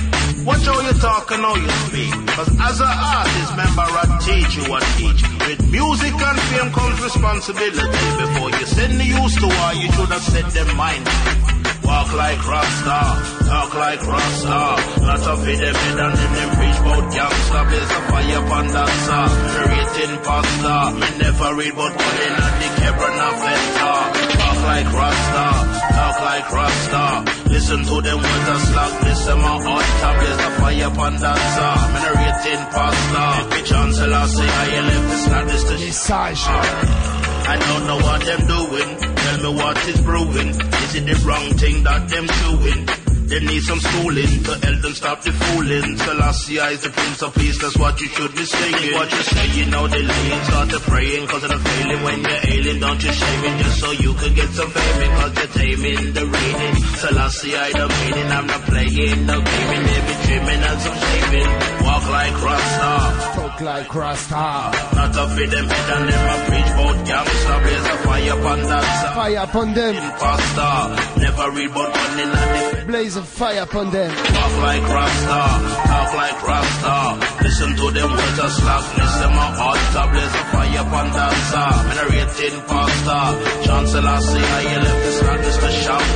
Watch how you talk and how you speak. Cause as an artist, remember I teach you what teach. With music and fame comes responsibility. Before you send the youth to war, you should have set them mind. Walk like Rasta, talk like Rasta. Not a fit them head and them them preach about gangsta. Blaze a fire upon dancer, creating pasta. Me never read about money, not the Hebron of Venta. Talk like Rasta, talk like Rasta. Listen to them words and slack, listen my heart. Blaze a fire upon dancer, me narrating pasta. Me chancellor say I left this not this to Message. I don't know what them doing. Tell me what is brewing. Is it the wrong thing that them doing? They need some schooling to help them stop the fooling. Selassie is the Prince of Peace, that's what you should be singing. What you say, you know the lean, start to praying, cause of the failing. When you're ailing, don't you shame it, just so you can get some fame, cause you're taming the reading. Selassie I the meaning, I'm not playing, no gaming, they be dreaming and some shaving. Walk like Rasta, talk like Rasta. Not to feed them head and them a preach about gangsta. Blaze a fire upon dancer, fire upon them. Imposter, never read about money, not the blaze a fire upon them. Talk like Rasta, talk like Rasta. Listen to them words of slack, listen my heart. Blaze a fire upon dancer, narrating pasta. Chancellor say how you left this land is the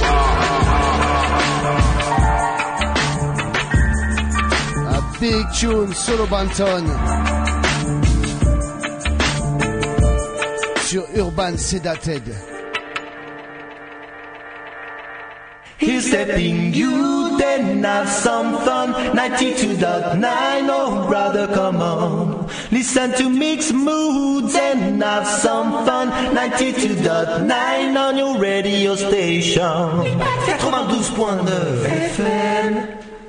shop. A big tune, Solo Banton. Sur Urban Sedated. Here's that thing you then have some fun. ninety-two point nine, oh brother, come on. Listen to mixed moods and have some fun. ninety-two point nine on your radio station. ninety-douze point neuf F M.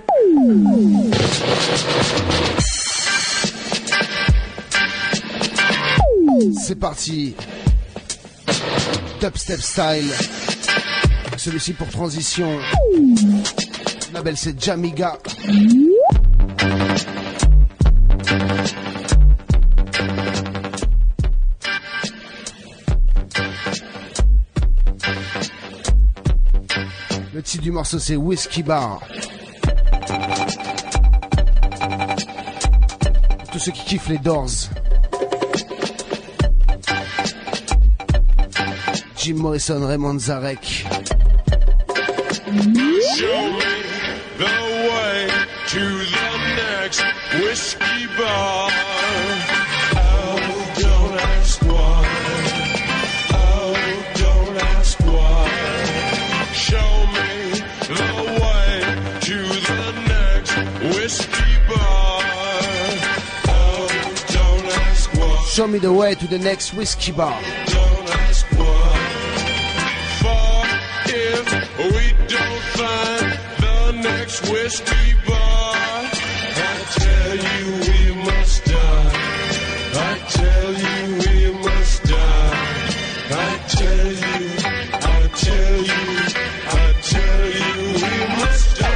C'est parti. Dubstep style. Celui-ci pour transition. Le label c'est Jamiga. Le titre du morceau c'est Whiskey Bar. Pour tous ceux qui kiffent les Doors. Jim Morrison, Raymond Zarek. Show me the way to the next whiskey bar. Oh, don't ask why. Oh, don't ask why. Show me the way to the next whiskey bar. Oh, don't ask why. Show me the way to the next whiskey bar. Don't ask why. For if we don't find the next whiskey bar, I tell you we must die. I tell you we must die. I tell you, I tell you, I tell you we must die.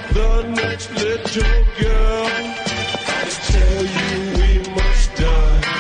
Little girl, I tell you we must die.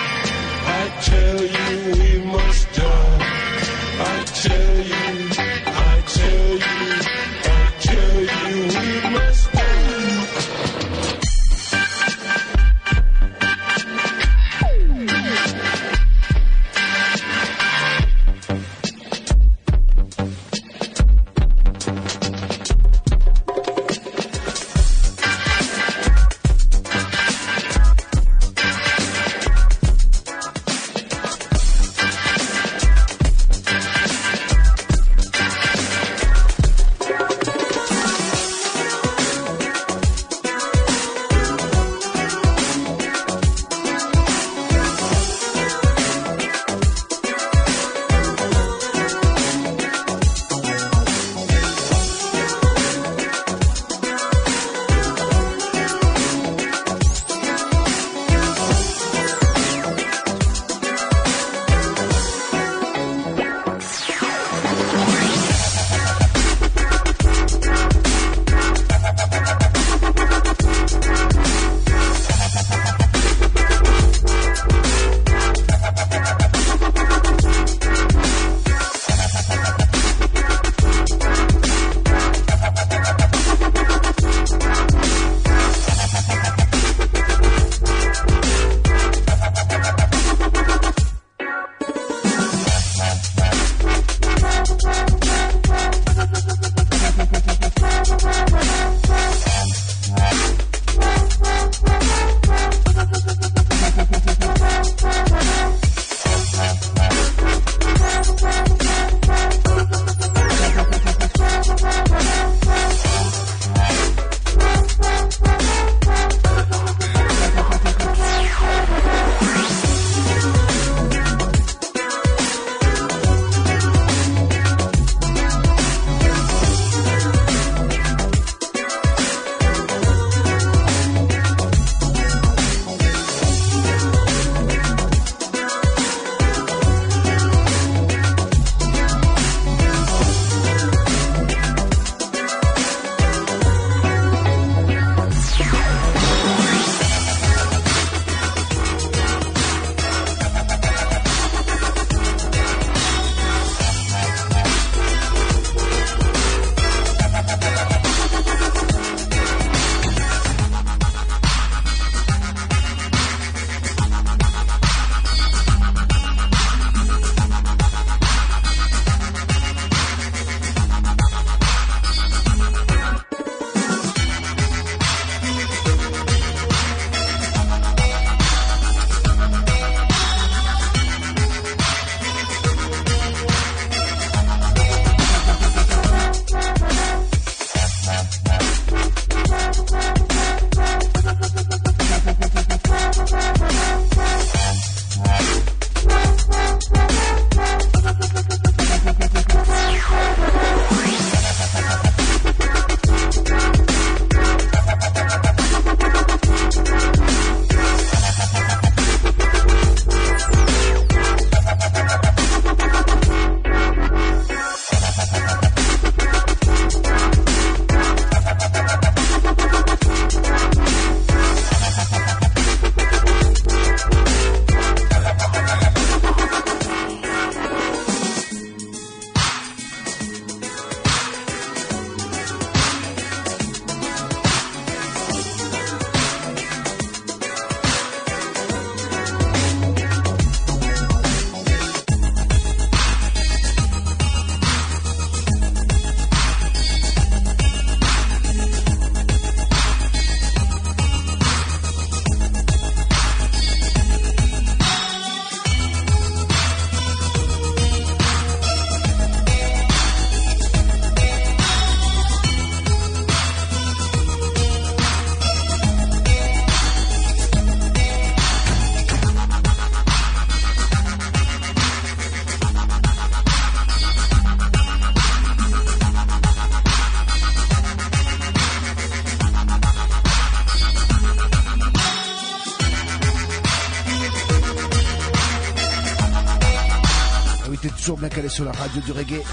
toujours bien calé sur la radio du reggae.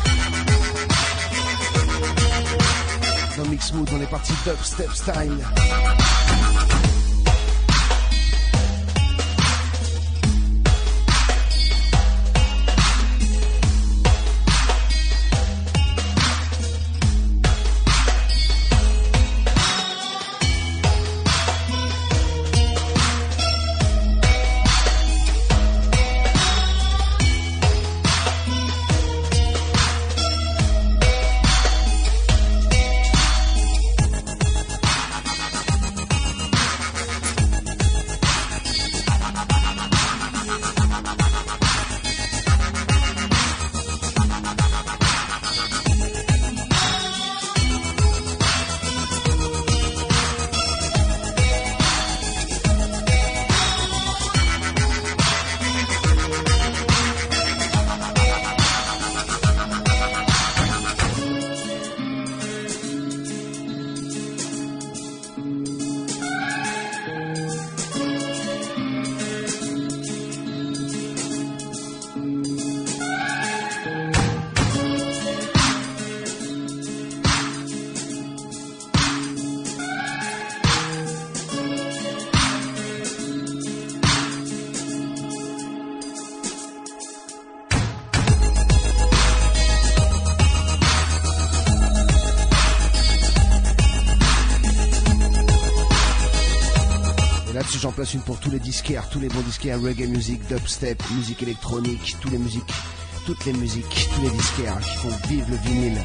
Dans Mix Mood, on est parti dubstep style. J'en place une pour tous les disquaires, tous les bons disquaires, reggae music, dubstep, musique électronique, toutes les musiques, toutes les musiques, tous les disquaires qui font vivre le vinyle.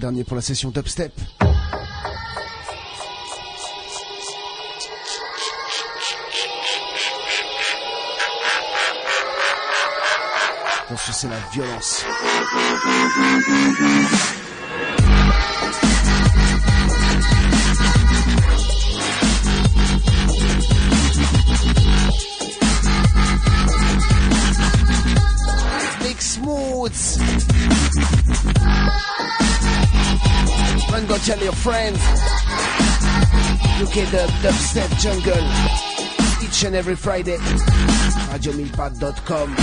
dernier pour la session dubstep. Attention, c'est la violence. Big Smooths. Run, go tell your friends. U K Dub Dubstep Jungle. Each and every Friday. radio mille pattes dot com.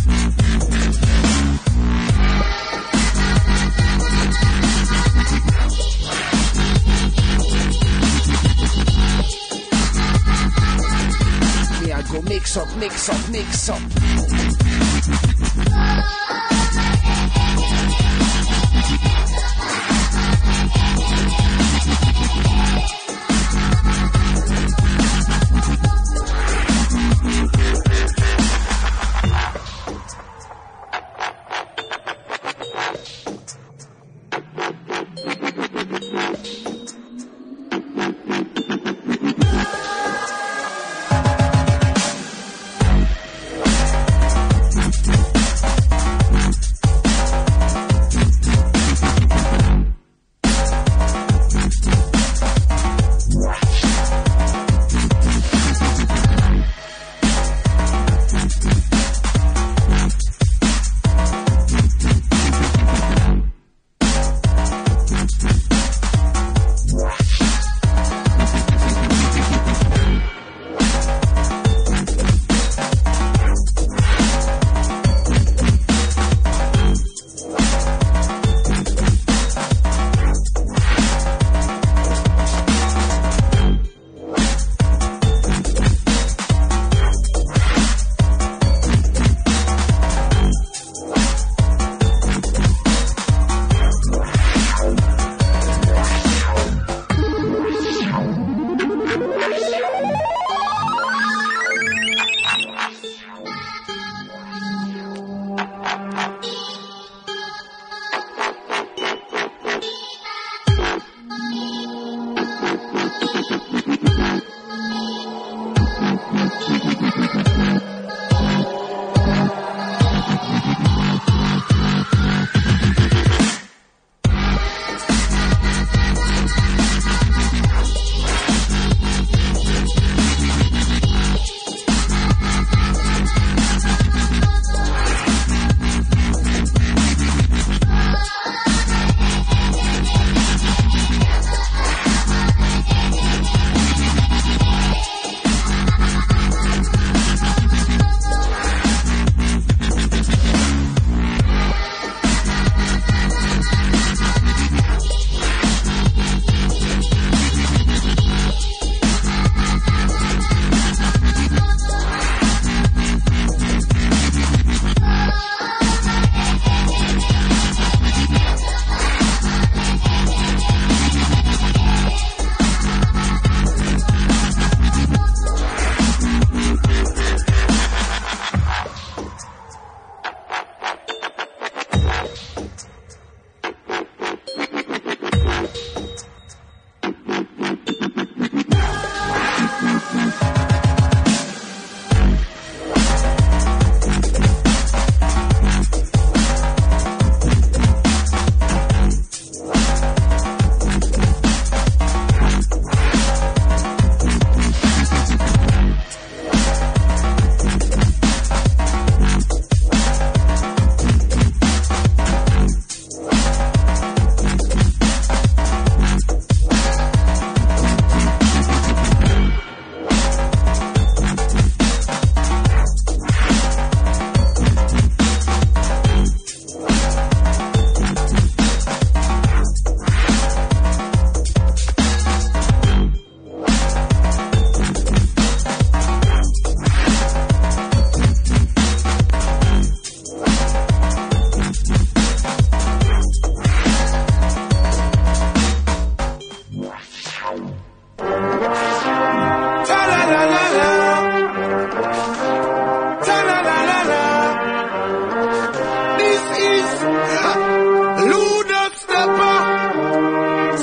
Me, I go mix up, mix up, mix up.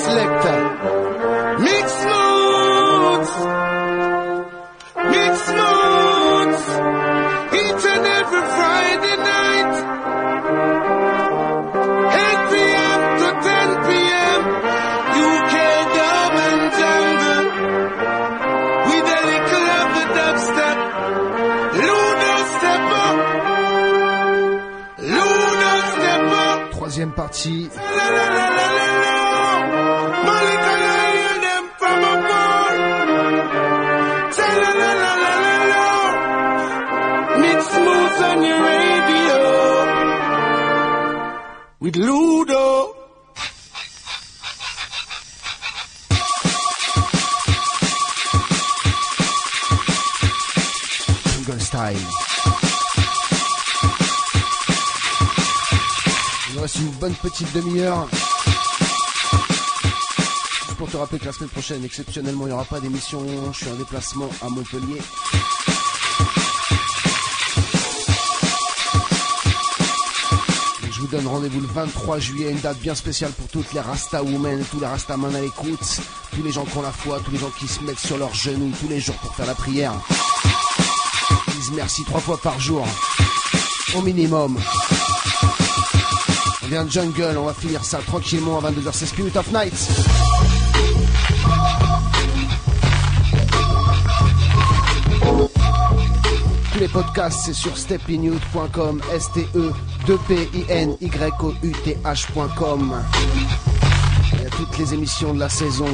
selector. Mix moods. Mix moods. Each and every Friday night. eight p.m. to ten p.m. U K dub and jungle. With a little of the dubstep. Ludo step up. Ludo step up. Troisième partie. Mix moves on your radio with Ludo. Jungle Style. Il nous reste une bonne petite demi-heure. Juste pour te rappeler que la semaine prochaine, exceptionnellement, il n'y aura pas d'émission. Je suis en déplacement à Montpellier. Je vous donne rendez-vous le vingt-trois juillet, une date bien spéciale pour toutes les Rasta Women, tous les Rastaman à l'écoute, tous les gens qui ont la foi, tous les gens qui se mettent sur leurs genoux tous les jours pour faire la prière. Ils disent merci trois fois par jour, au minimum. On vient de Jungle, on va finir ça tranquillement à vingt-deux heures, c'est Spirit of Night. Tous les podcasts, c'est sur step in youth point com, S T E deux P I N Y O U T H point com. Il y a toutes les émissions de la saison.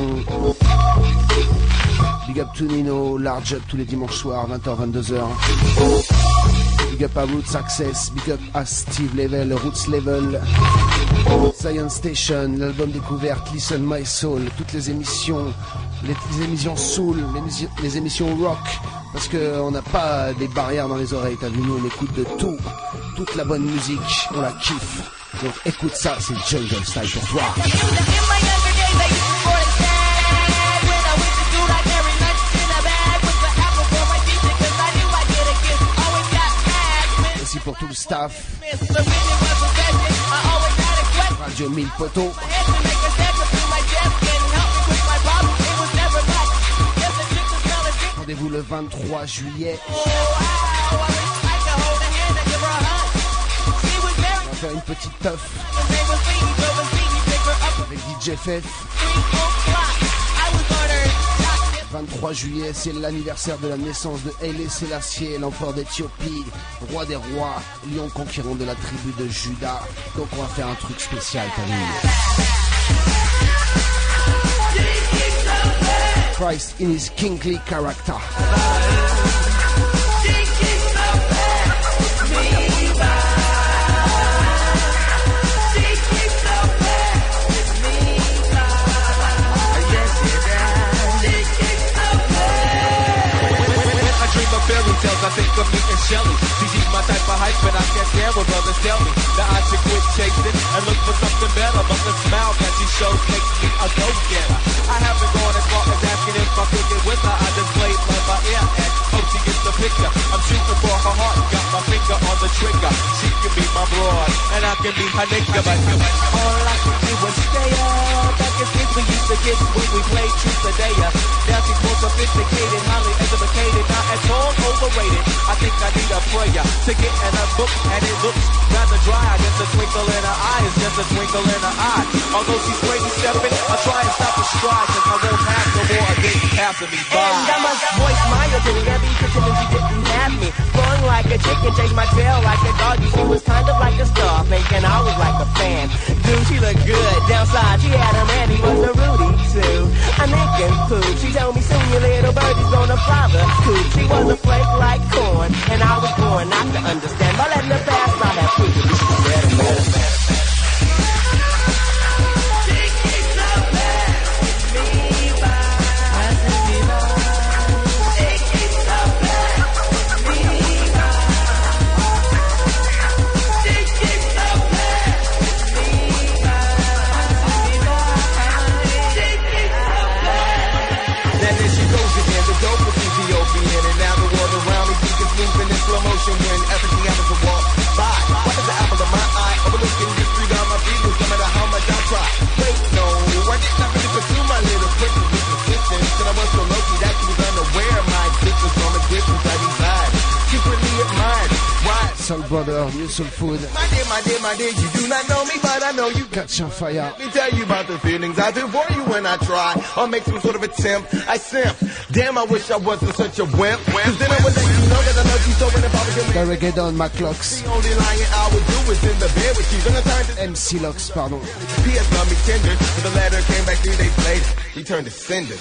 Big up to Nino, Large Up tous les dimanches soirs, vingt heures vingt-deux heures. Big up à Roots Access, big up à Steve Level, Roots Level, Science Station, l'album découverte, Listen My Soul, toutes les émissions, les, les émissions soul, les, les émissions rock, parce qu'on n'a pas des barrières dans les oreilles, t'as vu, nous on écoute de tout, toute la bonne musique, on la kiffe, donc écoute ça, c'est Jungle Style pour toi. Merci pour tout le staff. Radio mille poteaux. Rendez-vous le vingt-trois juillet. On va faire une petite teuf avec D J F F. vingt-trois juillet, c'est l'anniversaire de la naissance de Haile Selassie, l'empereur d'Éthiopie, roi des rois, lion conquérant de la tribu de Juda. Donc on va faire un truc spécial, t'as vu. Christ in his kingly character. Fairy tales, I think of me and Shelly. She's my type of hype, but I can't stand what brothers tell me. That I should quit chasing and look for something better. But the smile that she shows makes me a go-getter. I haven't gone as far as asking if I could get with her. I just played love by ear and hope she gets the picture. I'm shooting for her heart, got my finger on the trigger. She can be my broad, and I can be her nigga. But all I can do was stay up. Back as kids we used to kiss when we played truth or dare. Now she's more sophisticated, highly educated, not at all overrated. I think I need a prayer to get in a book, and it looks rather dry. I guess a twinkle in her eye is just a twinkle in her eye. Although she's crazy stepping, I'll try and stop the stride, cause I won't have no more against passing me by. And I must voice my opinion, every pretending she didn't have me. Flowing like a chicken, chased my tail like a dog. She was kind of like a star, thinking I was like a fan. Dude, she looked good. Downside, she had a man, he was a Rudy too. A Nick and Pooh. She told me soon your little birdie's gonna fly the coop. She was a flake like corn, and I was born not to understand. By letting her pass, I have proof that she was better, better, better. Ethiopian, and now the world around me beacons moving in slow motion when everything else Brother, New Soul Food. My dear, my dear, my dear, you do not know me, but I know you. Catch on fire. Let me tell you about the feelings I feel for you when I try or make some sort of attempt. I simp. Damn, I wish I wasn't such a wimp. Cause then I would let you know that I love you so when if I was your The reggae down, McLocks. The only lying I would do is in the bed with you. Gonna turn to M C Locks, pardon. P S love me tender, but the letter came back three days later. He turned to cinder.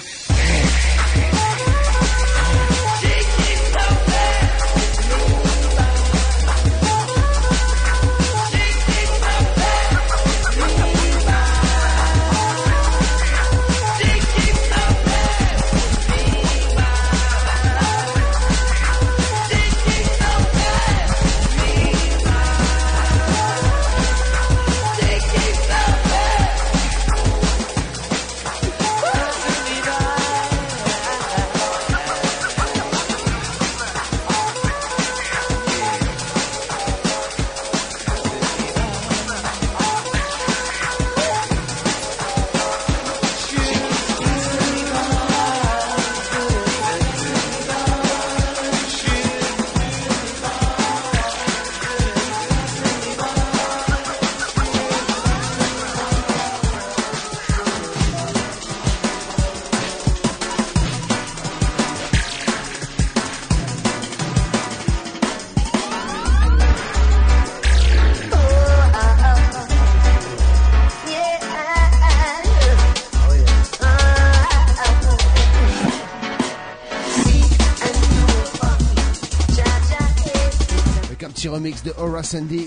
Remix de Aura Sandy.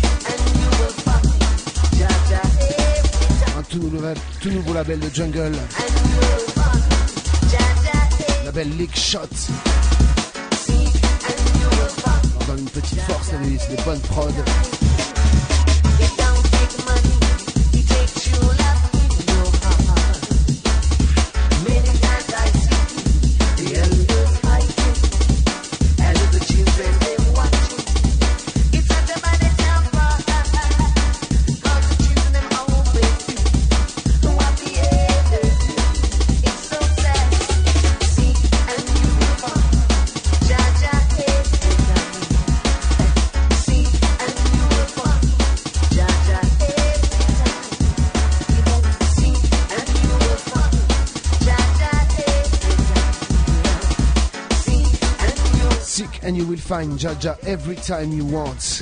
Un tout nouveau, tout nouveau label de Jungle. Label Lick Shot. On donne une petite force à lui, c'est des bonnes prods. And you will find Jaja every time you want.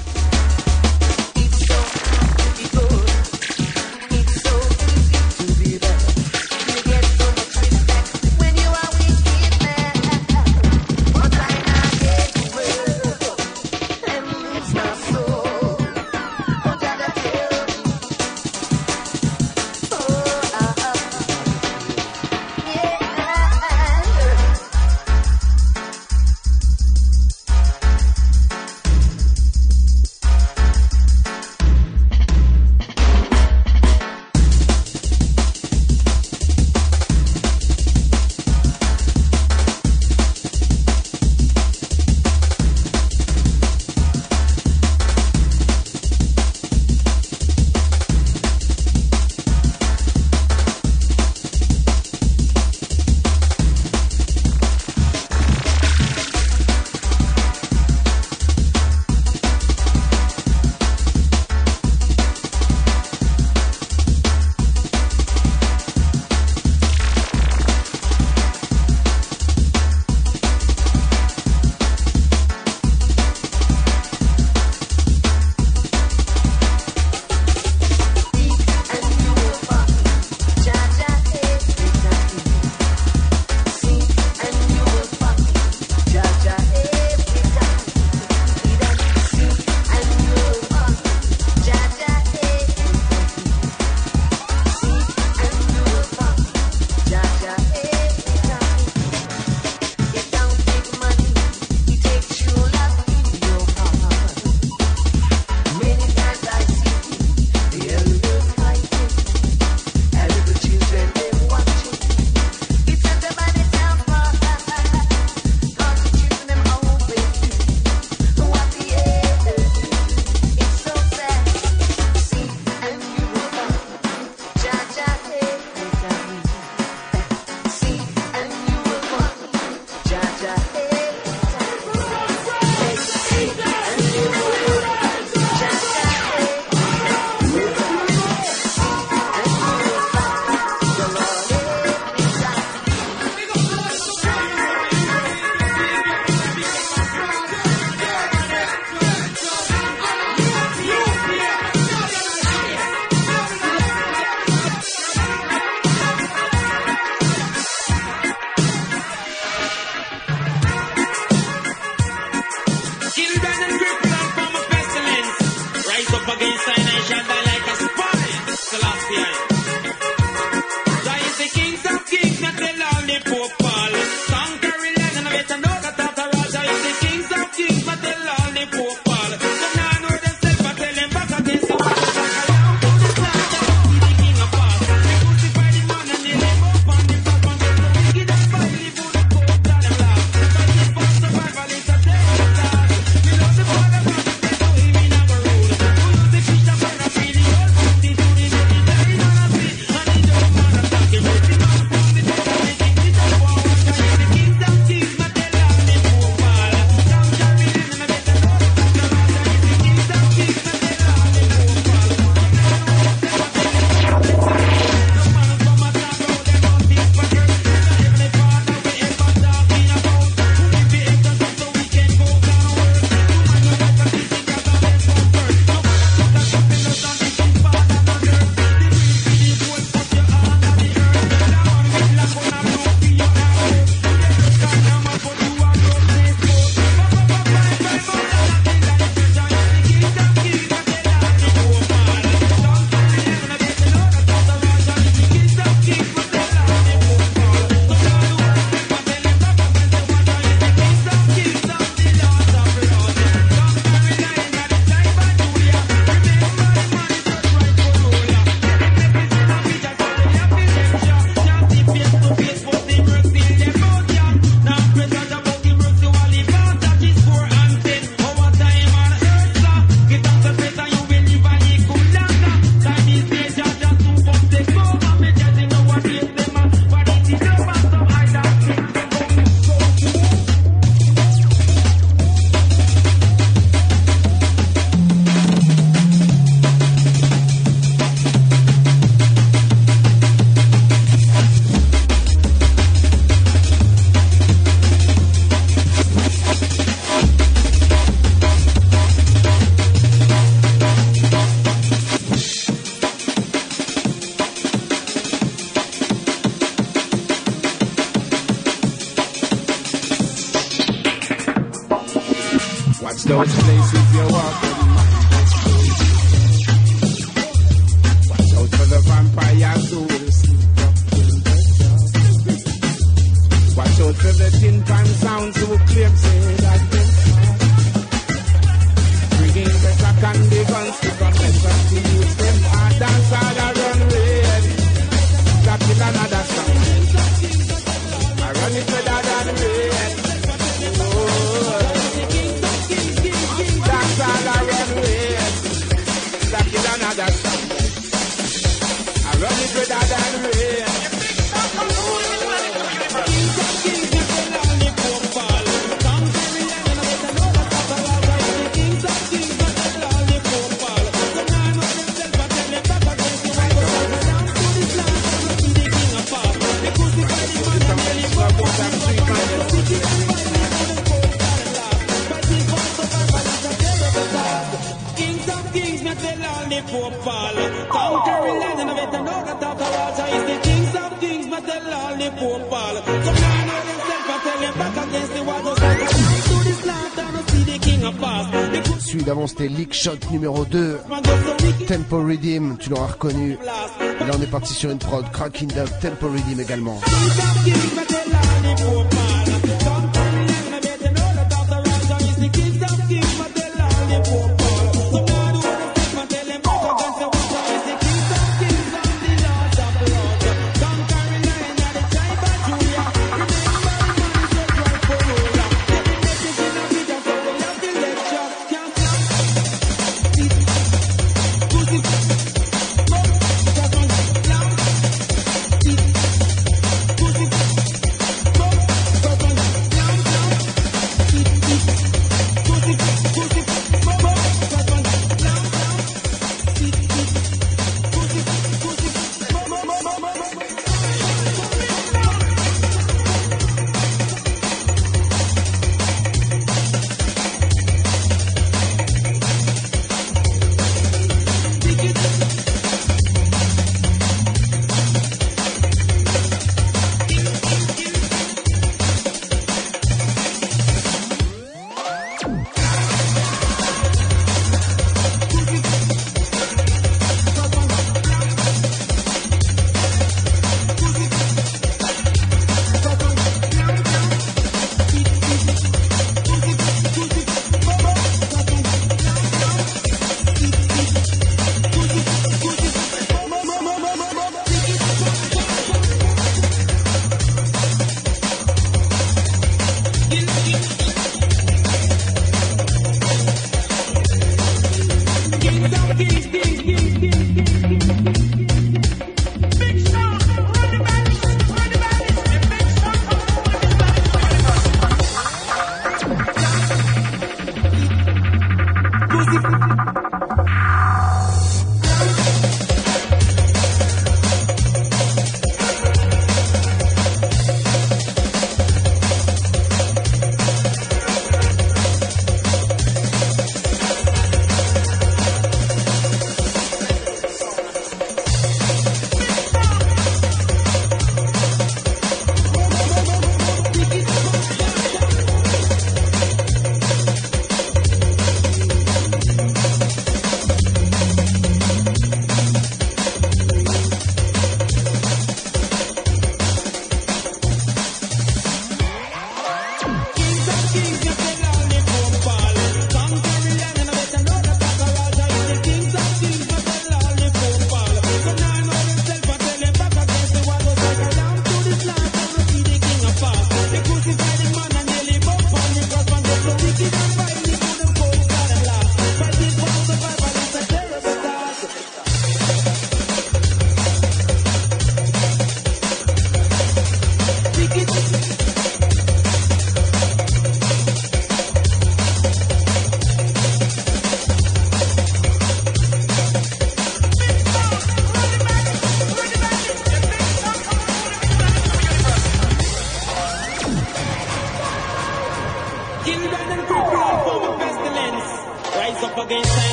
It's those places you walk and mind gets cold. Watch out for the vampires who will sneak up in the dark. Watch out for the tin pan sounds who claim say that them bringing the crack and the guns to protect us to use them. Our dance all a run red. Got till another song. I run it with that and red. That's all I run with. That is another song. I run it with that and red. Celui d'avant c'était Lick Shot numéro deux, Tempo Redeem, tu l'auras reconnu. Et là on est parti sur une prod Cracking Dub, Tempo Redeem également.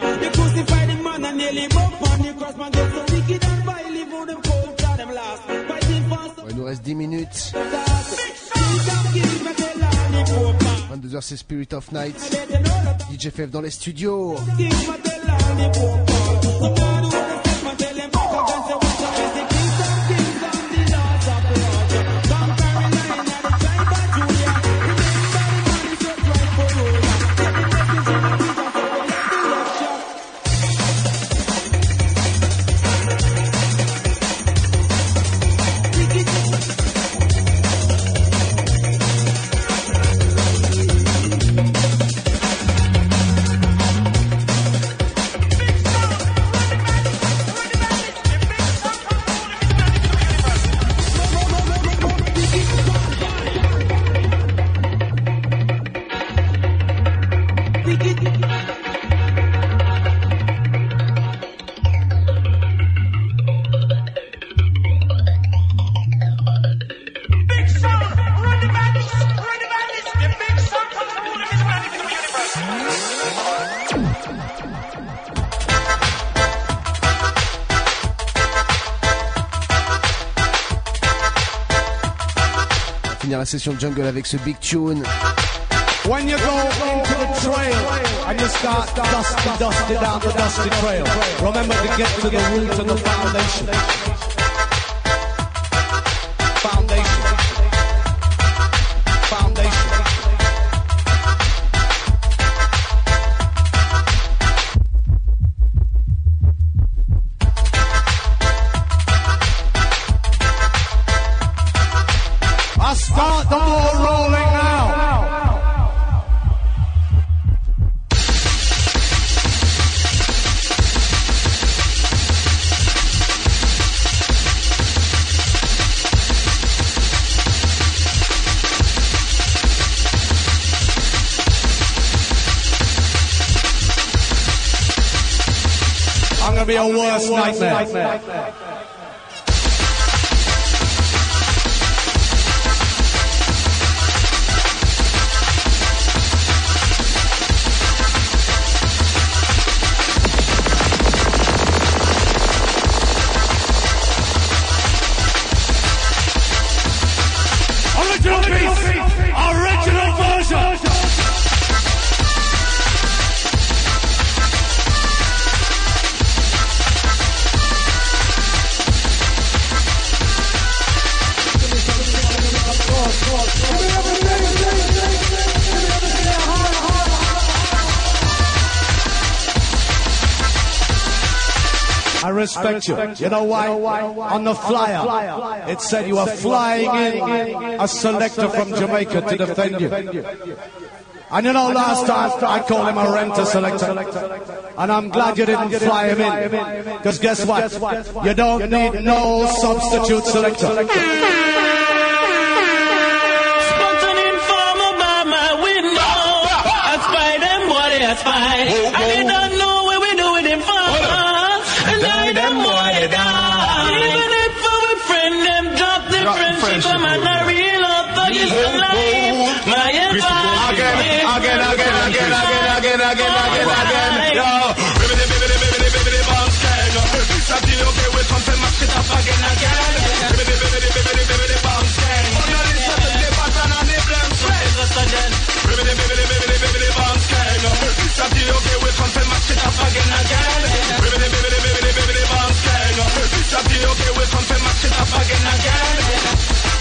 Nearly up on the cross, man, get so wicked and vile, leave all them cold, them last. Night. vingt-deux heures c'est Spirit of Night. D J F F dans les studios. La session jungle avec ce big tune. When you go into the trail and you start dusty, dusty down the dusty trail, remember to get to the root and the foundation. Foundation. Foundation. I start the ball rolling now. I'm gonna be a worse nightmare. Original piece, original version. I respect you. You know why? On the flyer, it said you are flying in a selector from Jamaica to defend you. And you know, last time I called him a renter selector. And I'm glad you didn't fly him in. Because guess what? You don't need no substitute selector. I did not know where we doing it for. And I them boy they die. Even if our friend them drop the friendship, I'm not real up for this life. My advice. Again, again, again, again, again, again, again, again, again. Yo, bibbidi, bibbidi, bibbidi, bibbidi, bounce gang. Something okay with something, mash it up again, again. Bibbidi, bibbidi, bibbidi, bibbidi, bounce gang. Oh, no, listen to the pattern and the blame straight. Bibbidi, bibbidi, bibbidi, bibbidi, bounce gang. Something okay with something, mash it up again, again. Bibbidi, bibbidi, bibbidi, bibbidi, bounce gang. Something okay with something, mash it up again, again.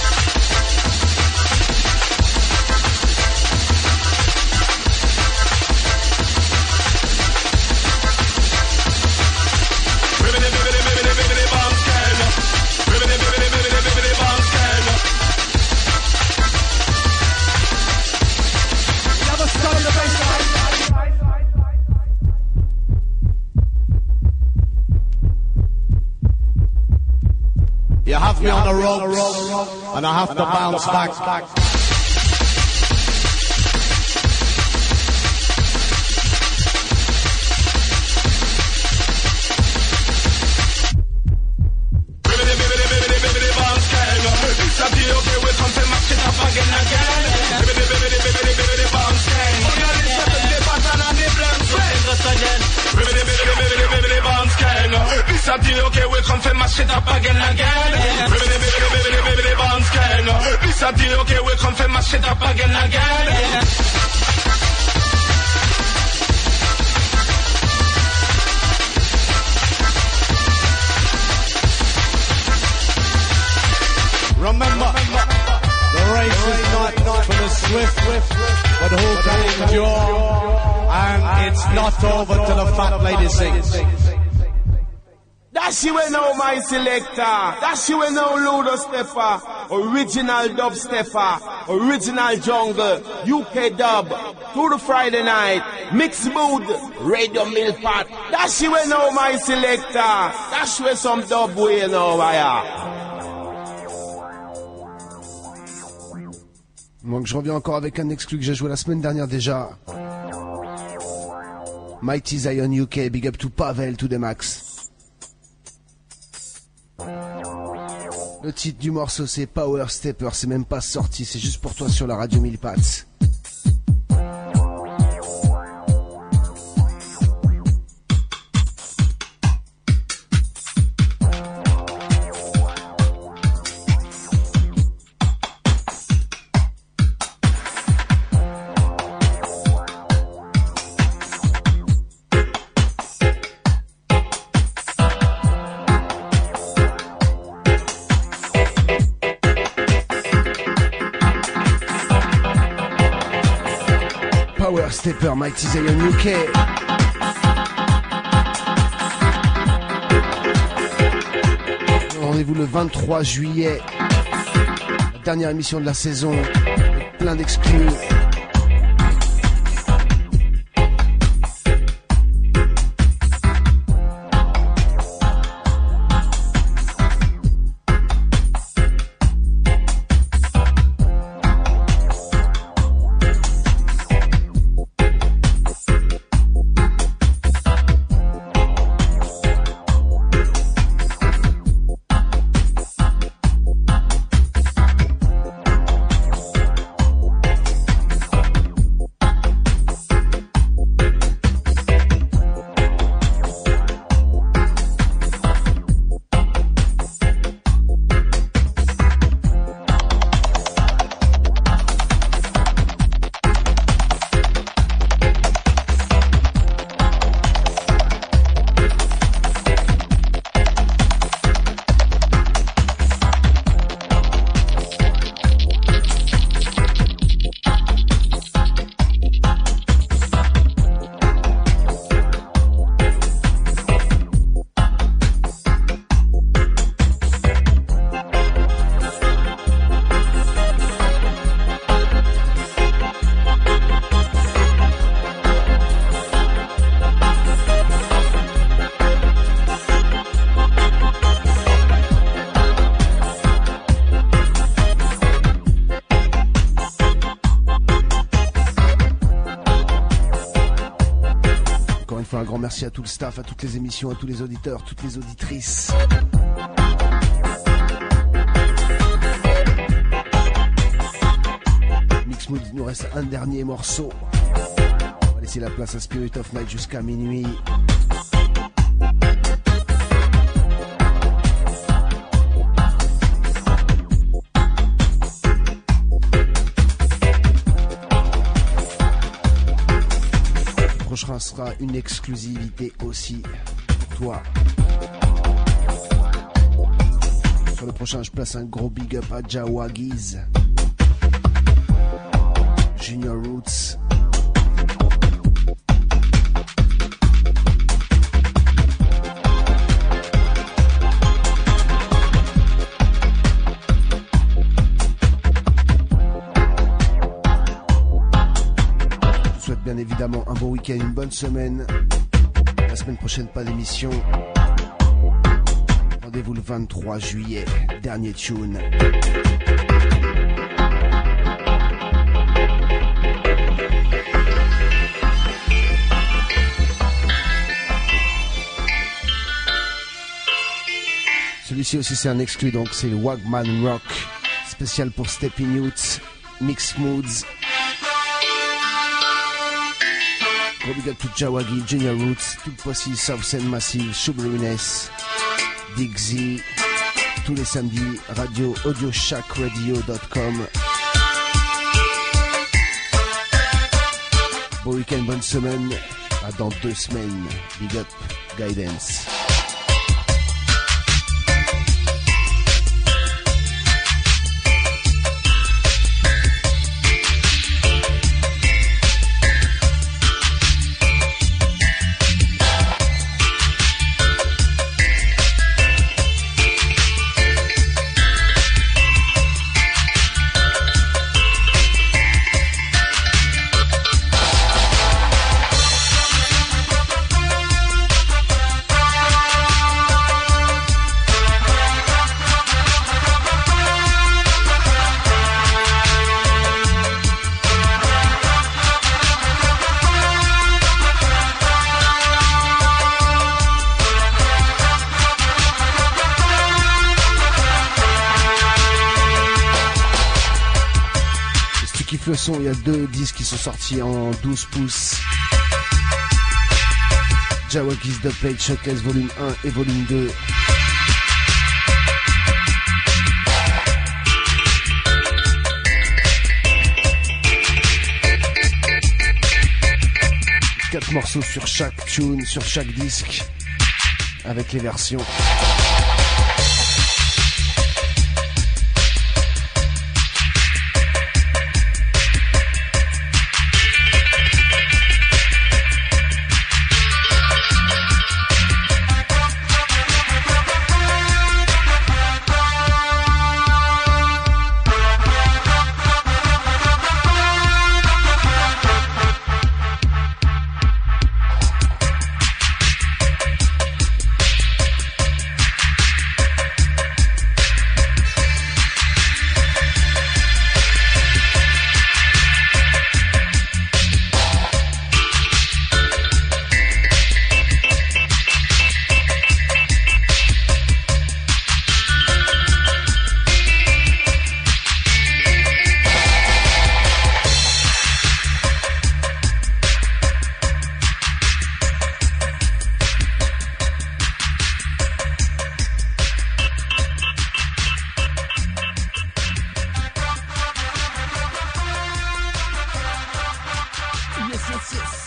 You have me on the ropes, and I have to bounce back. a day, okay, we come for mash it up again and again. Baby, baby, baby, baby, baby, baby, bounce gang. This a day, okay, we come for mash it up again and again. Remember, the race is not, not for the swift, but who can endure. And it's not over till the fat lady sings. That's you will know my selector. That's you will know Ludo Stepper. Original dub stepper. Original jungle. U K dub. To the Friday night. Mixed mood. Radio Mill Pot. That's you will know my selector. That's where some dub way know why. Donc je reviens encore avec un exclu que j'ai joué la semaine dernière déjà. Mighty Zion U K, big up to Pavel, to the max. Le titre du morceau c'est Power Stepper, c'est même pas sorti, c'est juste pour toi sur la radio mille pattes. Stepper, Mighty Zion U K. Rendez-vous le vingt-trois juillet, la dernière émission de la saison, avec plein d'exclus. Merci à tout le staff, à toutes les émissions, à tous les auditeurs, toutes les auditrices. Mixmood, il nous reste un dernier morceau. On va laisser la place à Spirit of Night jusqu'à minuit. Le prochain sera une exclusivité aussi pour toi. Sur le prochain, je place un gros big up à Jawagiz, Junior Roots. Bien évidemment un bon week-end, une bonne semaine. La semaine prochaine pas d'émission. Rendez-vous le vingt-trois juillet, dernier tune. Celui-ci aussi c'est un exclu, donc c'est le Wagman Rock, spécial pour Stepping Youth, Mixed Moods. Gros big up to Jawagi, Junior Roots, tout le poissy, Southsend Massive, Sugarines, Dixie, tous les samedis, radio audio shack radio dot com. Bon week-end, bonne semaine, à dans deux semaines. Big up, Guidance. Le son, il y a deux disques qui sont sortis en douze pouces. Jawagi's The Plate Showcase volume un et volume deux. Quatre morceaux sur chaque tune, sur chaque disque, avec les versions. yes, yes.